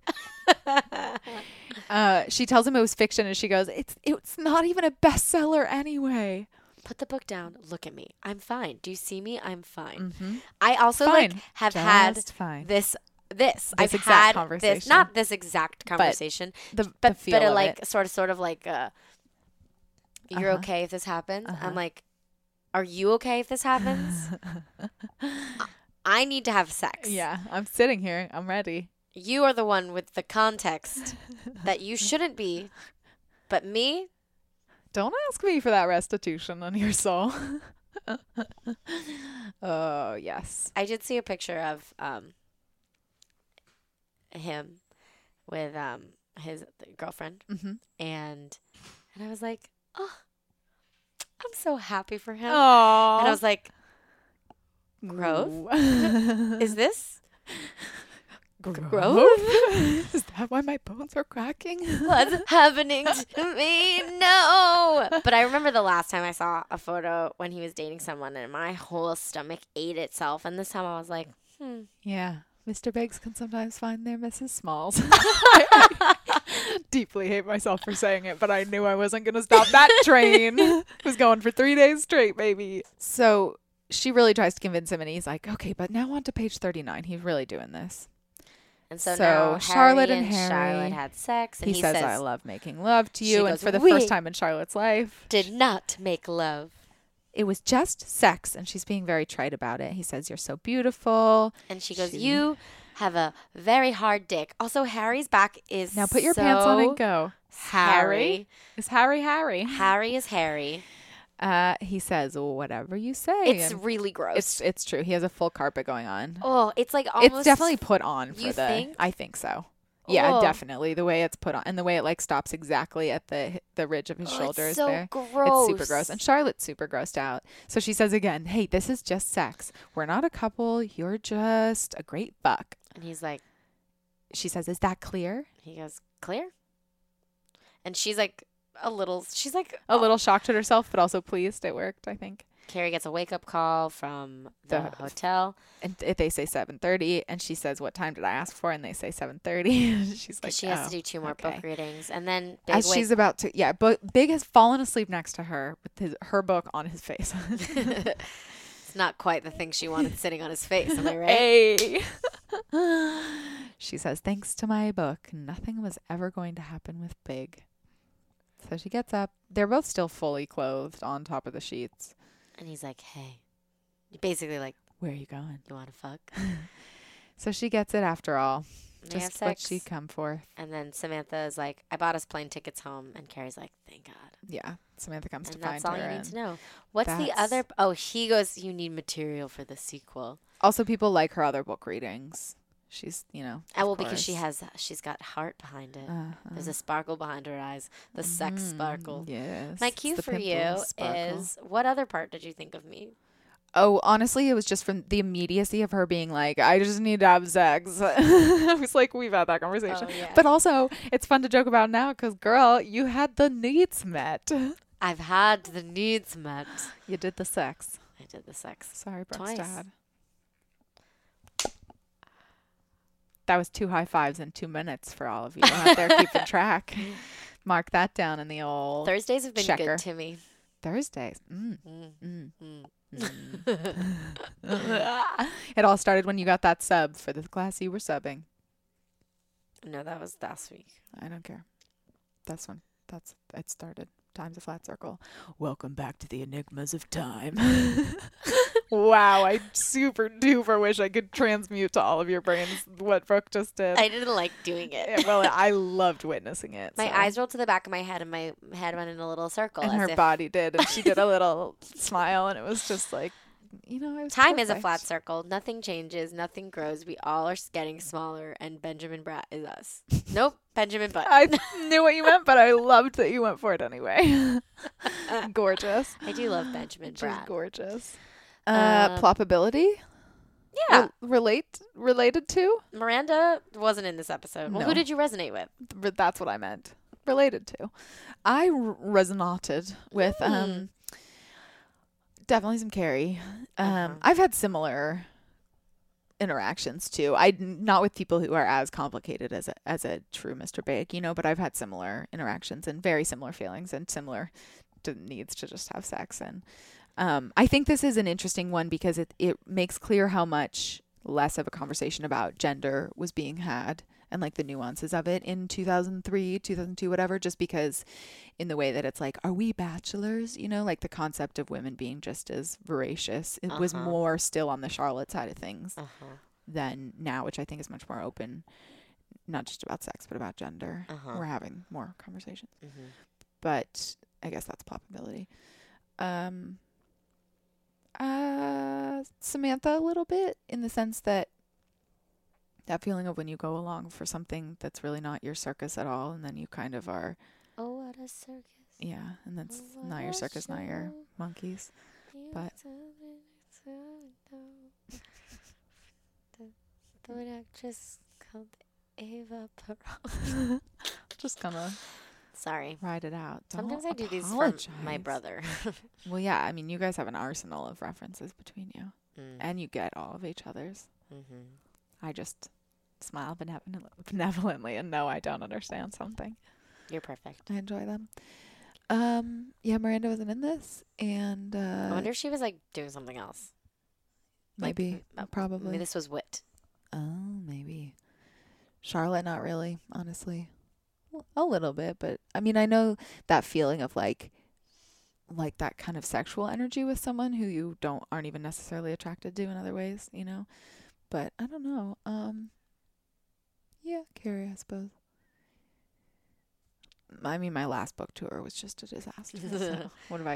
F: She tells him it was fiction, and she goes, "It's not even a bestseller anyway."
G: Put the book down. Look at me. I'm fine. Do you see me? I'm fine.
F: Mm-hmm.
G: I also
F: fine.
G: Have
F: just
G: had
F: fine.
G: this.
F: I've exact had conversation.
G: This, not this exact conversation,
F: but
G: like sort of like you're okay if this happens. I'm like, are you okay if this happens? I need to have sex.
F: Yeah, I'm sitting here. I'm ready.
G: You are the one with the context that you shouldn't be, but me.
F: Don't ask me for that restitution on your soul. Oh, yes.
G: I did see a picture of him with his girlfriend.
F: Mm-hmm.
G: And I was like, oh, I'm so happy for him.
F: Aww.
G: And I was like, Grove? Is this Grove?
F: Is that why my bones are cracking?
G: What's happening to me? No. But I remember the last time I saw a photo when he was dating someone and my whole stomach ate itself. And this time I was like,
F: Yeah. Mr. Biggs can sometimes find their Mrs. Smalls. I deeply hate myself for saying it, but I knew I wasn't going to stop that train. It was going for 3 days straight, baby. So she really tries to convince him, and he's like, okay, but now on to page 39. He's really doing this.
G: And so now
F: Charlotte
G: Harry
F: and Harry,
G: Charlotte had sex. And
F: he says, I love making love to you. And
G: goes,
F: for the
G: "We
F: first time in Charlotte's life,
G: did not make love.
F: It was just sex. And she's being very trite about it. He says, you're so beautiful.
G: And she goes, you have a very hard dick. Also, Harry's back is
F: Now put your pants on and go.
G: Harry.
F: Is Harry Harry?
G: Harry is Harry.
F: He says, whatever you say.
G: It's
F: and
G: really gross.
F: It's true. He has a full carpet going on.
G: Oh, it's like almost.
F: It's definitely put on for
G: You
F: the.
G: think?
F: I think so. Yeah,
G: Oh.
F: definitely. The way it's put on and the way it like stops exactly at the ridge of his shoulders
G: it's so
F: there.
G: gross.
F: It's super gross. And Charlotte's super grossed out. So she says again, hey, this is just sex. We're not a couple. You're just a great buck.
G: And he's like,
F: She says, is that clear?
G: he goes, clear? And she's like a little
F: Shocked at herself, but also pleased it worked, I think.
G: Carrie gets a wake-up call from the
F: The-
G: hotel.
F: And they say 7:30, and she says, what time did I ask for? And they say 7:30. She's like,
G: She has to
F: "Oh,
G: do 2 more
F: okay."
G: book readings. And then Big
F: As she's about to, but Big has fallen asleep next to her with her book on his face.
G: It's not quite the thing she wanted sitting on his face, am I right?
F: Hey. She says, thanks to my book, nothing was ever going to happen with Big. So she gets up. They're both still fully clothed on top of the sheets.
G: And he's like, hey. Basically like,
F: Where are you going?
G: you want to fuck?
F: So she gets it after all.
G: They have
F: Just what
G: sex.
F: she come for.
G: And then Samantha is like, I bought us plane tickets home. And Carrie's like, thank God.
F: Yeah. Samantha comes to
G: And
F: find
G: that's all
F: her.
G: you need
F: and
G: to know. What's the
F: that's-
G: other? Oh, he goes, you need material for the sequel.
F: Also, people like her other book readings. She's,
G: And
F: of
G: well, because
F: course.
G: she's got heart behind it.
F: Uh-huh.
G: There's a sparkle behind her eyes. The sex sparkle.
F: Yes.
G: My
F: it's
G: cue
F: the
G: for
F: pimple
G: you
F: sparkle.
G: is, what other part did you think of me?
F: Oh, honestly, it was just from the immediacy of her being like, I just need to have sex. I was like, we've had that conversation.
G: Oh, yeah.
F: But also, it's fun to joke about now because, girl, you had the needs met.
G: I've had the needs met.
F: You did the sex.
G: I did the sex.
F: Sorry, Brooke's
G: Twice.
F: dad. That was 2 high fives in 2 minutes for all of you out there keeping track. Mark that down in the old
G: Thursdays have been
F: checker.
G: good to me.
F: Thursdays. It all started when you got that sub for the class you were subbing.
G: No, that was last week.
F: I don't care. That's when it started. Time's a flat circle. Welcome back to the enigmas of time. Wow, I super duper wish I could transmute to all of your brains what Brooke just did.
G: I didn't like doing it.
F: Well, I loved witnessing it.
G: My
F: so.
G: eyes rolled to the back of my head and my head went in a little circle.
F: and
G: as
F: her
G: if
F: body did, and she did a little smile, and it was just like, it was
G: Time is a
F: perfect.
G: flat circle. Nothing changes. Nothing grows. We all are getting smaller, and Benjamin Bratt is us. Nope, Benjamin Butt.
F: I knew what you meant, but I loved that you went for it anyway. Gorgeous.
G: I do love Benjamin
F: She's
G: Bratt.
F: gorgeous. Ploppability?
G: Yeah.
F: Related to?
G: Miranda wasn't in this episode. Well,
F: No.
G: who did you resonate with?
F: That's what I meant. Related to. I resonated with definitely some Carrie. I've had similar interactions too. Not with people who are as complicated as a true Mr. Big, but I've had similar interactions and very similar feelings and similar needs to just have sex. And I think this is an interesting one because it makes clear how much less of a conversation about gender was being had and like the nuances of it in 2003, 2002, whatever, just because in the way that it's like, are we bachelors? Like the concept of women being just as voracious. It was more still on the Charlotte side of things than now, which I think is much more open, not just about sex, but about gender. We're having more conversations. But I guess that's ploppability. Samantha a little bit in the sense that feeling of when you go along for something that's really not your circus at all, and then you kind of are,
G: Oh, what a circus.
F: yeah, and that's
G: Oh,
F: not your
G: what a
F: circus, not your
G: show.
F: monkeys. But
G: The actress called Ava Perón.
F: just gonna
G: Sorry.
F: ride it out.
G: Sometimes I
F: Don't
G: do these for
F: apologize.
G: my brother.
F: Well, yeah, I mean, you guys have an arsenal of references between you, and you get all of each other's. I just smile benevolently and know I don't understand something.
G: You're perfect.
F: I enjoy them. Yeah, Miranda wasn't in this, and
G: I wonder if she was like doing something else.
F: maybe, probably.
G: Maybe this was Wit.
F: Oh, maybe. Charlotte, not really, honestly. A little bit, but I mean, I know that feeling of like that kind of sexual energy with someone who you aren't even necessarily attracted to in other ways, But I don't know. Yeah, Carrie, I suppose. I mean, my last book tour was just a disaster. So. What about you?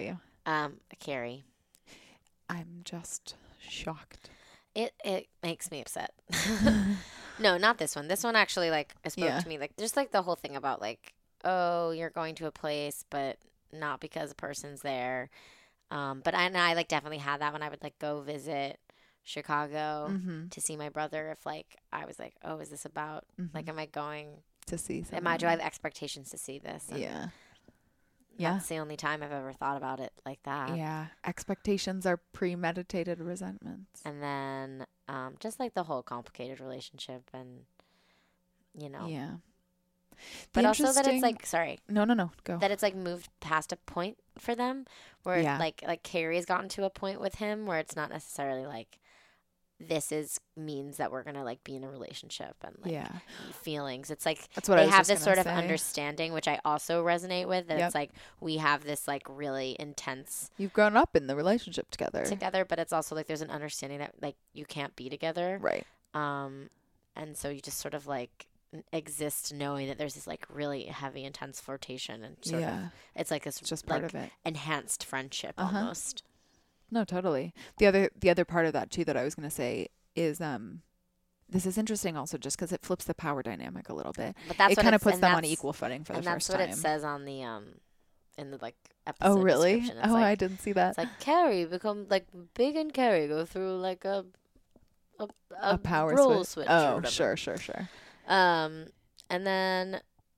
G: Carrie.
F: I'm just shocked.
G: It makes me upset. No, not this one. This one actually, like, it spoke to me. Like, just, like, the whole thing about, like, oh, you're going to a place, but not because a person's there. But I like, definitely had that when I would, like, go visit Chicago to see my brother. If, like, I was like, oh, is this about, like, am I going
F: to see
G: do I have expectations to see this? And
F: yeah.
G: That's the only time I've ever thought about it like that.
F: Yeah. Expectations are premeditated resentments.
G: And then just like the whole complicated relationship and, you know.
F: Yeah.
G: But also that it's like, sorry.
F: No, go.
G: That it's like moved past a point for them where like Carrie's gotten to a point with him where it's not necessarily like means that we're going to like be in a relationship and like feelings. It's like
F: that's what
G: they
F: I was
G: have
F: just
G: this sort of
F: say.
G: Understanding, which I also resonate with. That it's like we have this like really intense.
F: You've grown up in the relationship together,
G: but it's also like there's an understanding that like you can't be together,
F: right?
G: And so you just sort of like exist knowing that there's this like really heavy, intense flirtation and sort of it's like this
F: just
G: like,
F: part of it,
G: enhanced friendship almost.
F: No, totally. The other part of that too that I was going to say is this is interesting also just because it flips the power dynamic a little bit.
G: But that's
F: it kind of puts them on equal footing for the first time.
G: And that's what it says on the in the like episode.
F: Oh really?
G: It's
F: oh,
G: like,
F: I didn't see that.
G: It's like Carrie become like Big and Carrie go through like a
F: power
G: role switch.
F: Oh, sure.
G: And then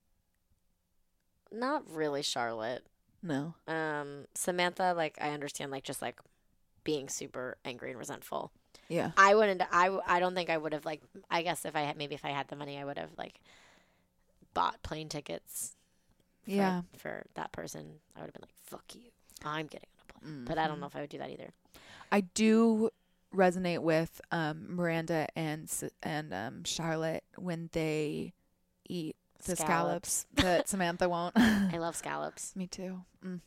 G: not really Charlotte.
F: No.
G: Samantha, like I understand, like just like being super angry and resentful.
F: Yeah.
G: I don't think I would have like. I guess if I had the money, I would have like bought plane tickets. For that person, I would have been like, "Fuck you, I'm getting on a plane." But I don't know if I would do that either.
F: I do resonate with Miranda and Charlotte when they eat the scallops that Samantha won't.
G: I love scallops.
F: Me too.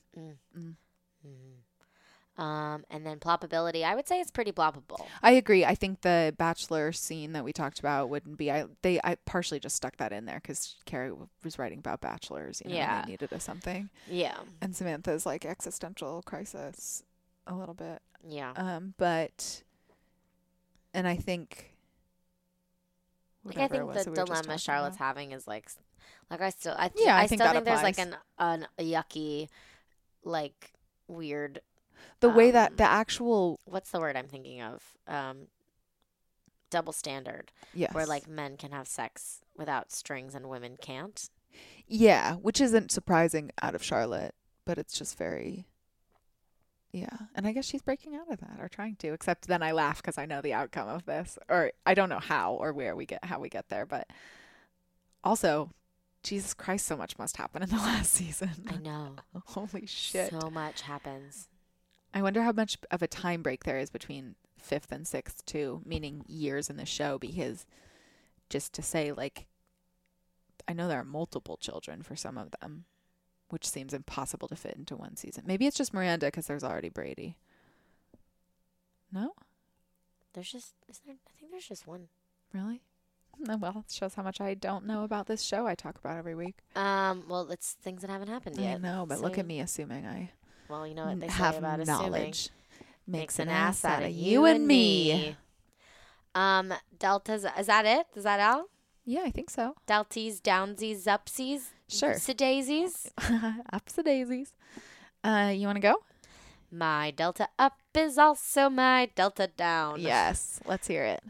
G: And then ploppability, I would say it's pretty ploppable.
F: I agree. I think the Bachelor scene that we talked about wouldn't be. I partially just stuck that in there because Carrie was writing about bachelors, and they needed something.
G: Yeah.
F: And Samantha's like existential crisis a little bit.
G: Yeah.
F: But, and I think.
G: I think the dilemma Charlotte's having is like I still think there's like a yucky, like weird.
F: The way that the actual...
G: What's the word I'm thinking of? Double standard.
F: Yes.
G: Where, like, men can have sex without strings and women can't.
F: Yeah, which isn't surprising out of Charlotte, but it's just very... Yeah, and I guess she's breaking out of that, or trying to, except then I laugh because I know the outcome of this. Or I don't know how or how we get there, but also... Jesus Christ, so much must happen in the last season.
G: I know.
F: Holy shit.
G: So much happens.
F: I wonder how much of a time break there is between 5th and 6th too, meaning years in the show, because just to say, like, I know there are multiple children for some of them, which seems impossible to fit into one season. Maybe it's just Miranda because there's already Brady. No?
G: I think there's just one.
F: Really? Well, it shows how much I don't know about this show I talk about every week.
G: Well, it's things that haven't happened yet.
F: I know, but look at me assuming
G: well, you know what they
F: have
G: say about
F: knowledge.
G: Assuming. Makes an ass out of you and me. Deltas, is that it? Is that all?
F: Yeah, I think so.
G: Delties, downsies, upsies?
F: Sure.
G: Upsidaisies?
F: Upsidaisies. You want to go?
G: My delta up is also my delta down.
F: Yes, let's hear it.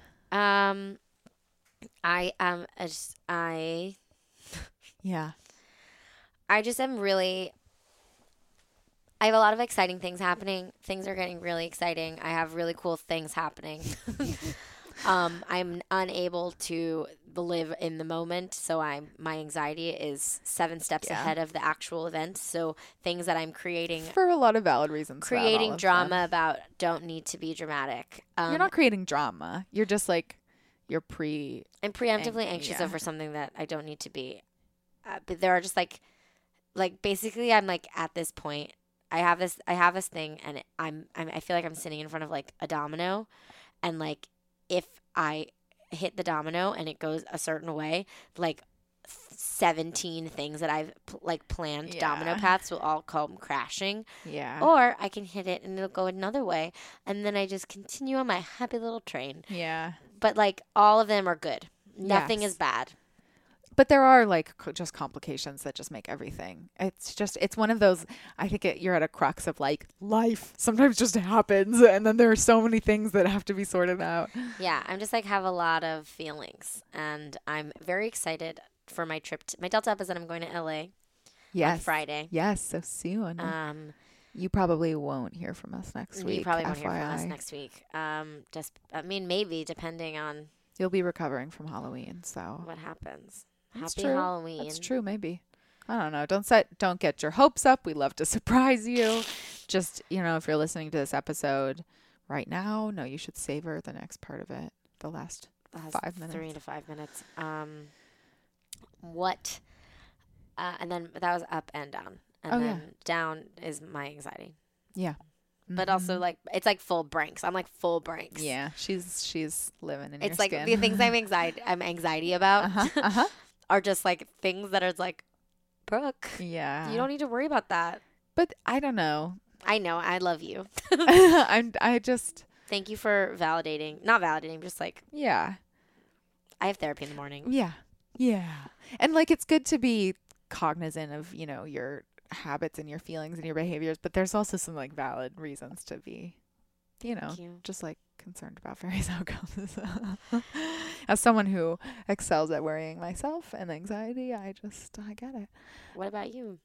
G: I just am really, I have a lot of exciting things happening. Things are getting really exciting. I have really cool things happening. I'm unable to live in the moment, so my anxiety is 7 steps ahead of the actual event. So things that I'm creating
F: for a lot of valid reasons,
G: creating drama about don't need to be dramatic.
F: You're not creating drama. You're just like I'm
G: preemptively anxious over something that I don't need to be. But there are just like basically I'm like at this point. I have this thing, and I feel like I'm sitting in front of like a domino, and like if I hit the domino and it goes a certain way, like 17 things that I've planned domino paths will all come crashing.
F: Yeah.
G: Or I can hit it and it'll go another way. And then I just continue on my happy little train.
F: Yeah.
G: But like all of them are good. Nothing is bad.
F: But there are like just complications that just make everything. It's one of those, I think you're at a crux of like life sometimes just happens. And then there are so many things that have to be sorted out.
G: Yeah. I'm just like have a lot of feelings. And I'm very excited for my trip. My Delta up is that I'm going to LA on Friday.
F: Yes, so soon. You probably won't hear from us next week.
G: You probably won't hear from us next week. Maybe depending on.
F: You'll be recovering from Halloween, so.
G: What happens?
F: That's
G: Happy
F: true.
G: Halloween.
F: That's true, maybe. I don't know. Don't get your hopes up. We love to surprise you. Just, if you're listening to this episode right now, no, you should savor the next part of it. The last 5 minutes.
G: 3 to 5 minutes. And then that was up and down. And then down is my anxiety.
F: Yeah.
G: But also like it's like full Branks. I'm like full Branks.
F: Yeah. She's living in
G: it's
F: your
G: like
F: skin.
G: the things I'm anxiety about are just like things that are like, Brooke.
F: Yeah.
G: You don't need to worry about that.
F: But I don't know.
G: I know. I love you.
F: I just
G: thank you for validating. Not validating, just like
F: I
G: have therapy in the morning.
F: Yeah. Yeah. And like it's good to be cognizant of, your habits and your feelings and your behaviors, but there's also some like valid reasons to be, just like concerned about various outcomes. As someone who excels at worrying myself and anxiety, I get it.
G: What about you?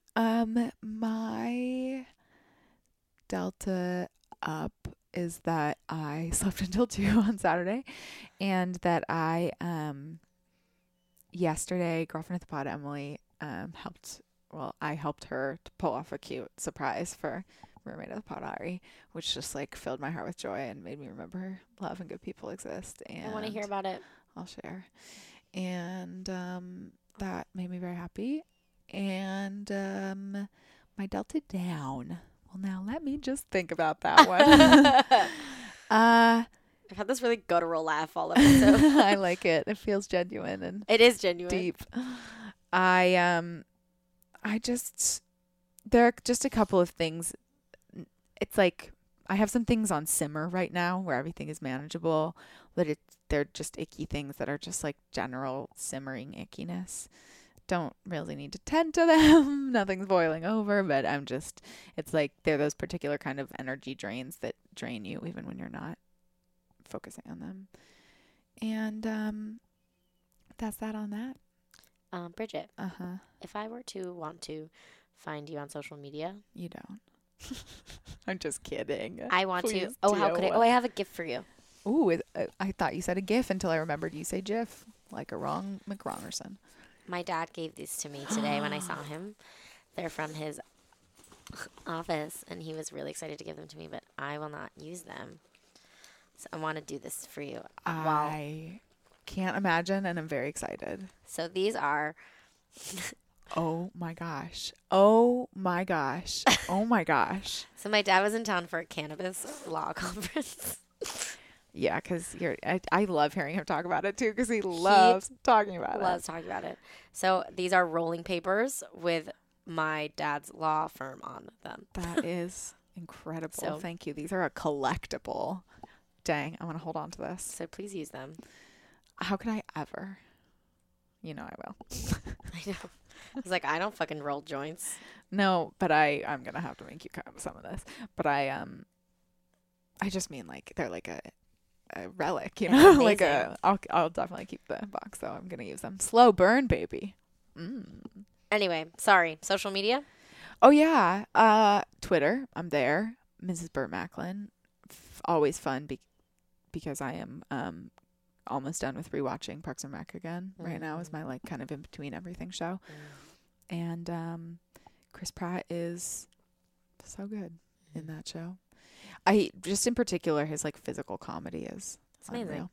F: My Delta up is that I slept until 2 on Saturday, and that I yesterday, girlfriend at the pod, Emily, I helped her to pull off a cute surprise for roommate of the pod, Ari, which just like filled my heart with joy and made me remember love and good people exist. And
G: I want to hear about it.
F: I'll share. And that made me very happy. And my Delta down. Well, now let me just think about that one.
G: I've had this really guttural laugh all episode.
F: I like it. It feels genuine and
G: it is genuine.
F: Deep. There are just a couple of things. It's like I have some things on simmer right now where everything is manageable, but they're just icky things that are just like general simmering ickiness. Don't really need to tend to them. Nothing's boiling over, but it's like they're those particular kind of energy drains that drain you even when you're not focusing on them. And that's that on that.
G: Bridget, if I were to want to find you on social media.
F: You don't. I'm just kidding.
G: I want to. Oh, how could I? Oh, I have a gift for you.
F: Ooh, I thought you said a GIF until I remembered you say GIF, like a wrong McWrongerson.
G: My dad gave these to me today when I saw him. They're from his office, and he was really excited to give them to me, but I will not use them. So I want to do this for you.
F: I can't imagine, and I'm very excited.
G: So these are...
F: Oh my gosh. Oh my gosh. Oh my gosh.
G: So my dad was in town for a cannabis law conference.
F: Yeah, because I love hearing him talk about it too, because he loves talking about it.
G: Loves talking about it. So these are rolling papers with my dad's law firm on them.
F: That is incredible. So, thank you. These are a collectible. Dang, I want to hold on to this.
G: So please use them.
F: How could I ever? You know I will.
G: I know. I was like, I don't fucking roll joints.
F: No, but I'm gonna have to make you cut some of this. But I just mean like they're like a relic, you know, like I'll definitely keep the box though. I'm gonna use them. Slow burn, baby.
G: Anyway, sorry. Social media?
F: Oh yeah, Twitter. I'm there. Mrs. Burt Macklin. Always fun because I am almost done with rewatching Parks and Rec again. Right now is my like kind of in between everything show. And Chris Pratt is so good in that show. I just in particular his like physical comedy is unreal.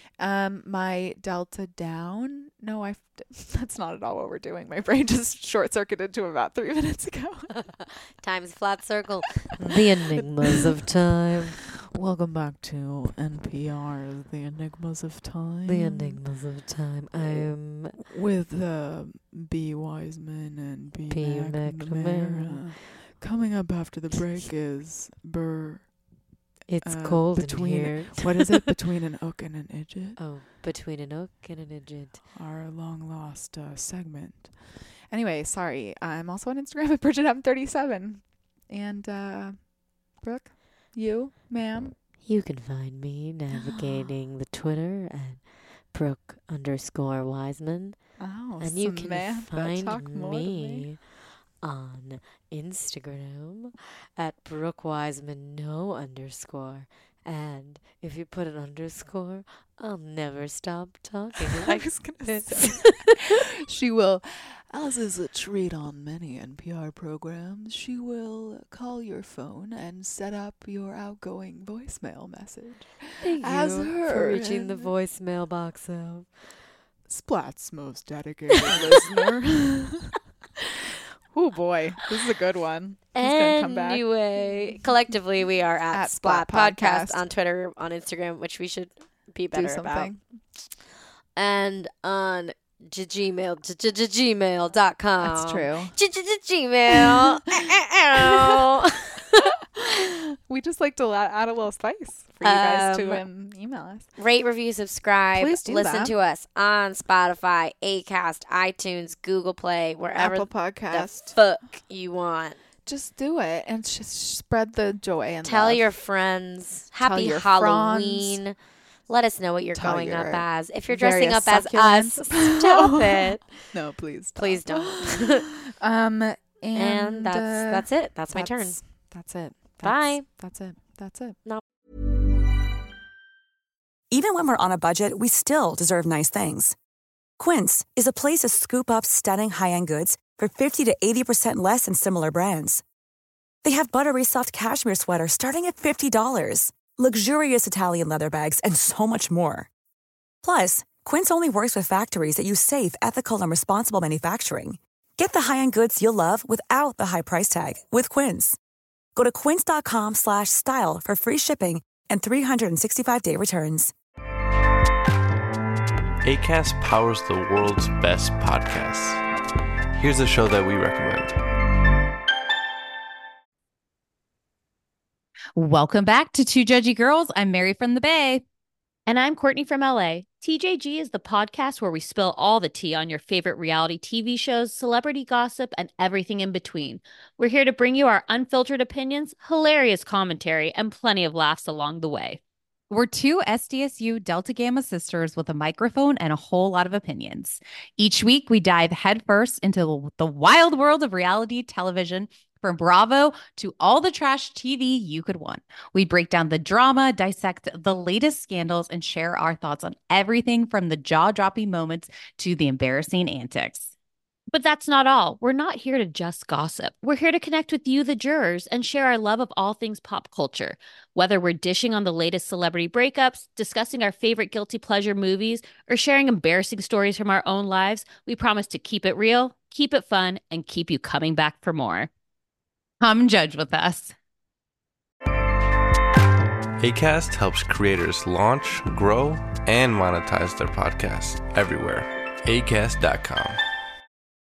F: My Delta down. No, that's not at all what we're doing. My brain just short circuited to about 3 minutes ago.
G: Time's flat circle. The enigmas of time.
F: Welcome back to NPR's The Enigmas of Time.
G: The Enigmas of Time. I'm
F: with B. Wiseman and B. McNamara. Coming up after the break is
G: It's cold in here.
F: What is it? Between an Ook and an Idjit?
G: Oh, Between an Ook and an Idjit.
F: Our long lost segment. Anyway, sorry. I'm also on Instagram at BridgetM37. And Brooke, you, ma'am?
G: You can find me navigating the Twitter at Brooke_Wiseman.
F: Oh,
G: and you can find me on Instagram at BrookeWiseman_. And if you put an underscore, I'll never stop talking.
F: I was going to say. She will, as is a treat on many NPR programs, she will call your phone and set up your outgoing voicemail message.
G: Thank you for reaching the voicemail box of
F: Splat's most dedicated listener. Oh boy, this is a good one.
G: Anyway, collectively we are at Splat Podcast on Twitter, on Instagram, which we should be better about. And on gmail.com.
F: That's true.
G: Gmail.
F: We just like to add a little spice for you guys to email us.
G: Rate, review, subscribe.
F: Please do
G: Listen
F: that.
G: to us on Spotify, Acast, iTunes, Google Play, wherever
F: Apple Podcast.
G: the fuck you want.
F: Just do it and just spread the joy and
G: Tell
F: love.
G: your friends. Happy
F: your
G: Halloween.
F: friends.
G: Let us know what you're
F: Tell
G: going
F: your
G: up as. If you're dressing
F: various
G: up as us,
F: succulents.
G: stop it.
F: No, please. Stop.
G: Please don't.
F: And
G: that's it. That's my turn.
F: That's it.
G: Bye.
F: That's it. That's it.
H: Even when we're on a budget, we still deserve nice things. Quince is a place to scoop up stunning high-end goods for 50 to 80% less than similar brands. They have buttery soft cashmere sweaters starting at $50, luxurious Italian leather bags, and so much more. Plus, Quince only works with factories that use safe, ethical, and responsible manufacturing. Get the high-end goods you'll love without the high price tag with Quince. Go to quince.com/style for free shipping and 365-day returns.
I: Acast powers the world's best podcasts. Here's a show that we recommend.
J: Welcome back to Two Judgy Girls. I'm Mary from the Bay.
K: And I'm Courtney from LA. TJG is the podcast where we spill all the tea on your favorite reality TV shows, celebrity gossip, and everything in between. We're here to bring you our unfiltered opinions, hilarious commentary, and plenty of laughs along the way.
J: We're two SDSU Delta Gamma sisters with a microphone and a whole lot of opinions. Each week, we dive headfirst into the wild world of reality television, from Bravo to all the trash TV you could want. We break down the drama, dissect the latest scandals, and share our thoughts on everything from the jaw-dropping moments to the embarrassing antics.
K: But that's not all. We're not here to just gossip. We're here to connect with you, the jurors, and share our love of all things pop culture. Whether we're dishing on the latest celebrity breakups, discussing our favorite guilty pleasure movies, or sharing embarrassing stories from our own lives, we promise to keep it real, keep it fun, and keep you coming back for more.
J: Come judge with us.
I: Acast helps creators launch, grow, and monetize their podcasts everywhere. Acast.com.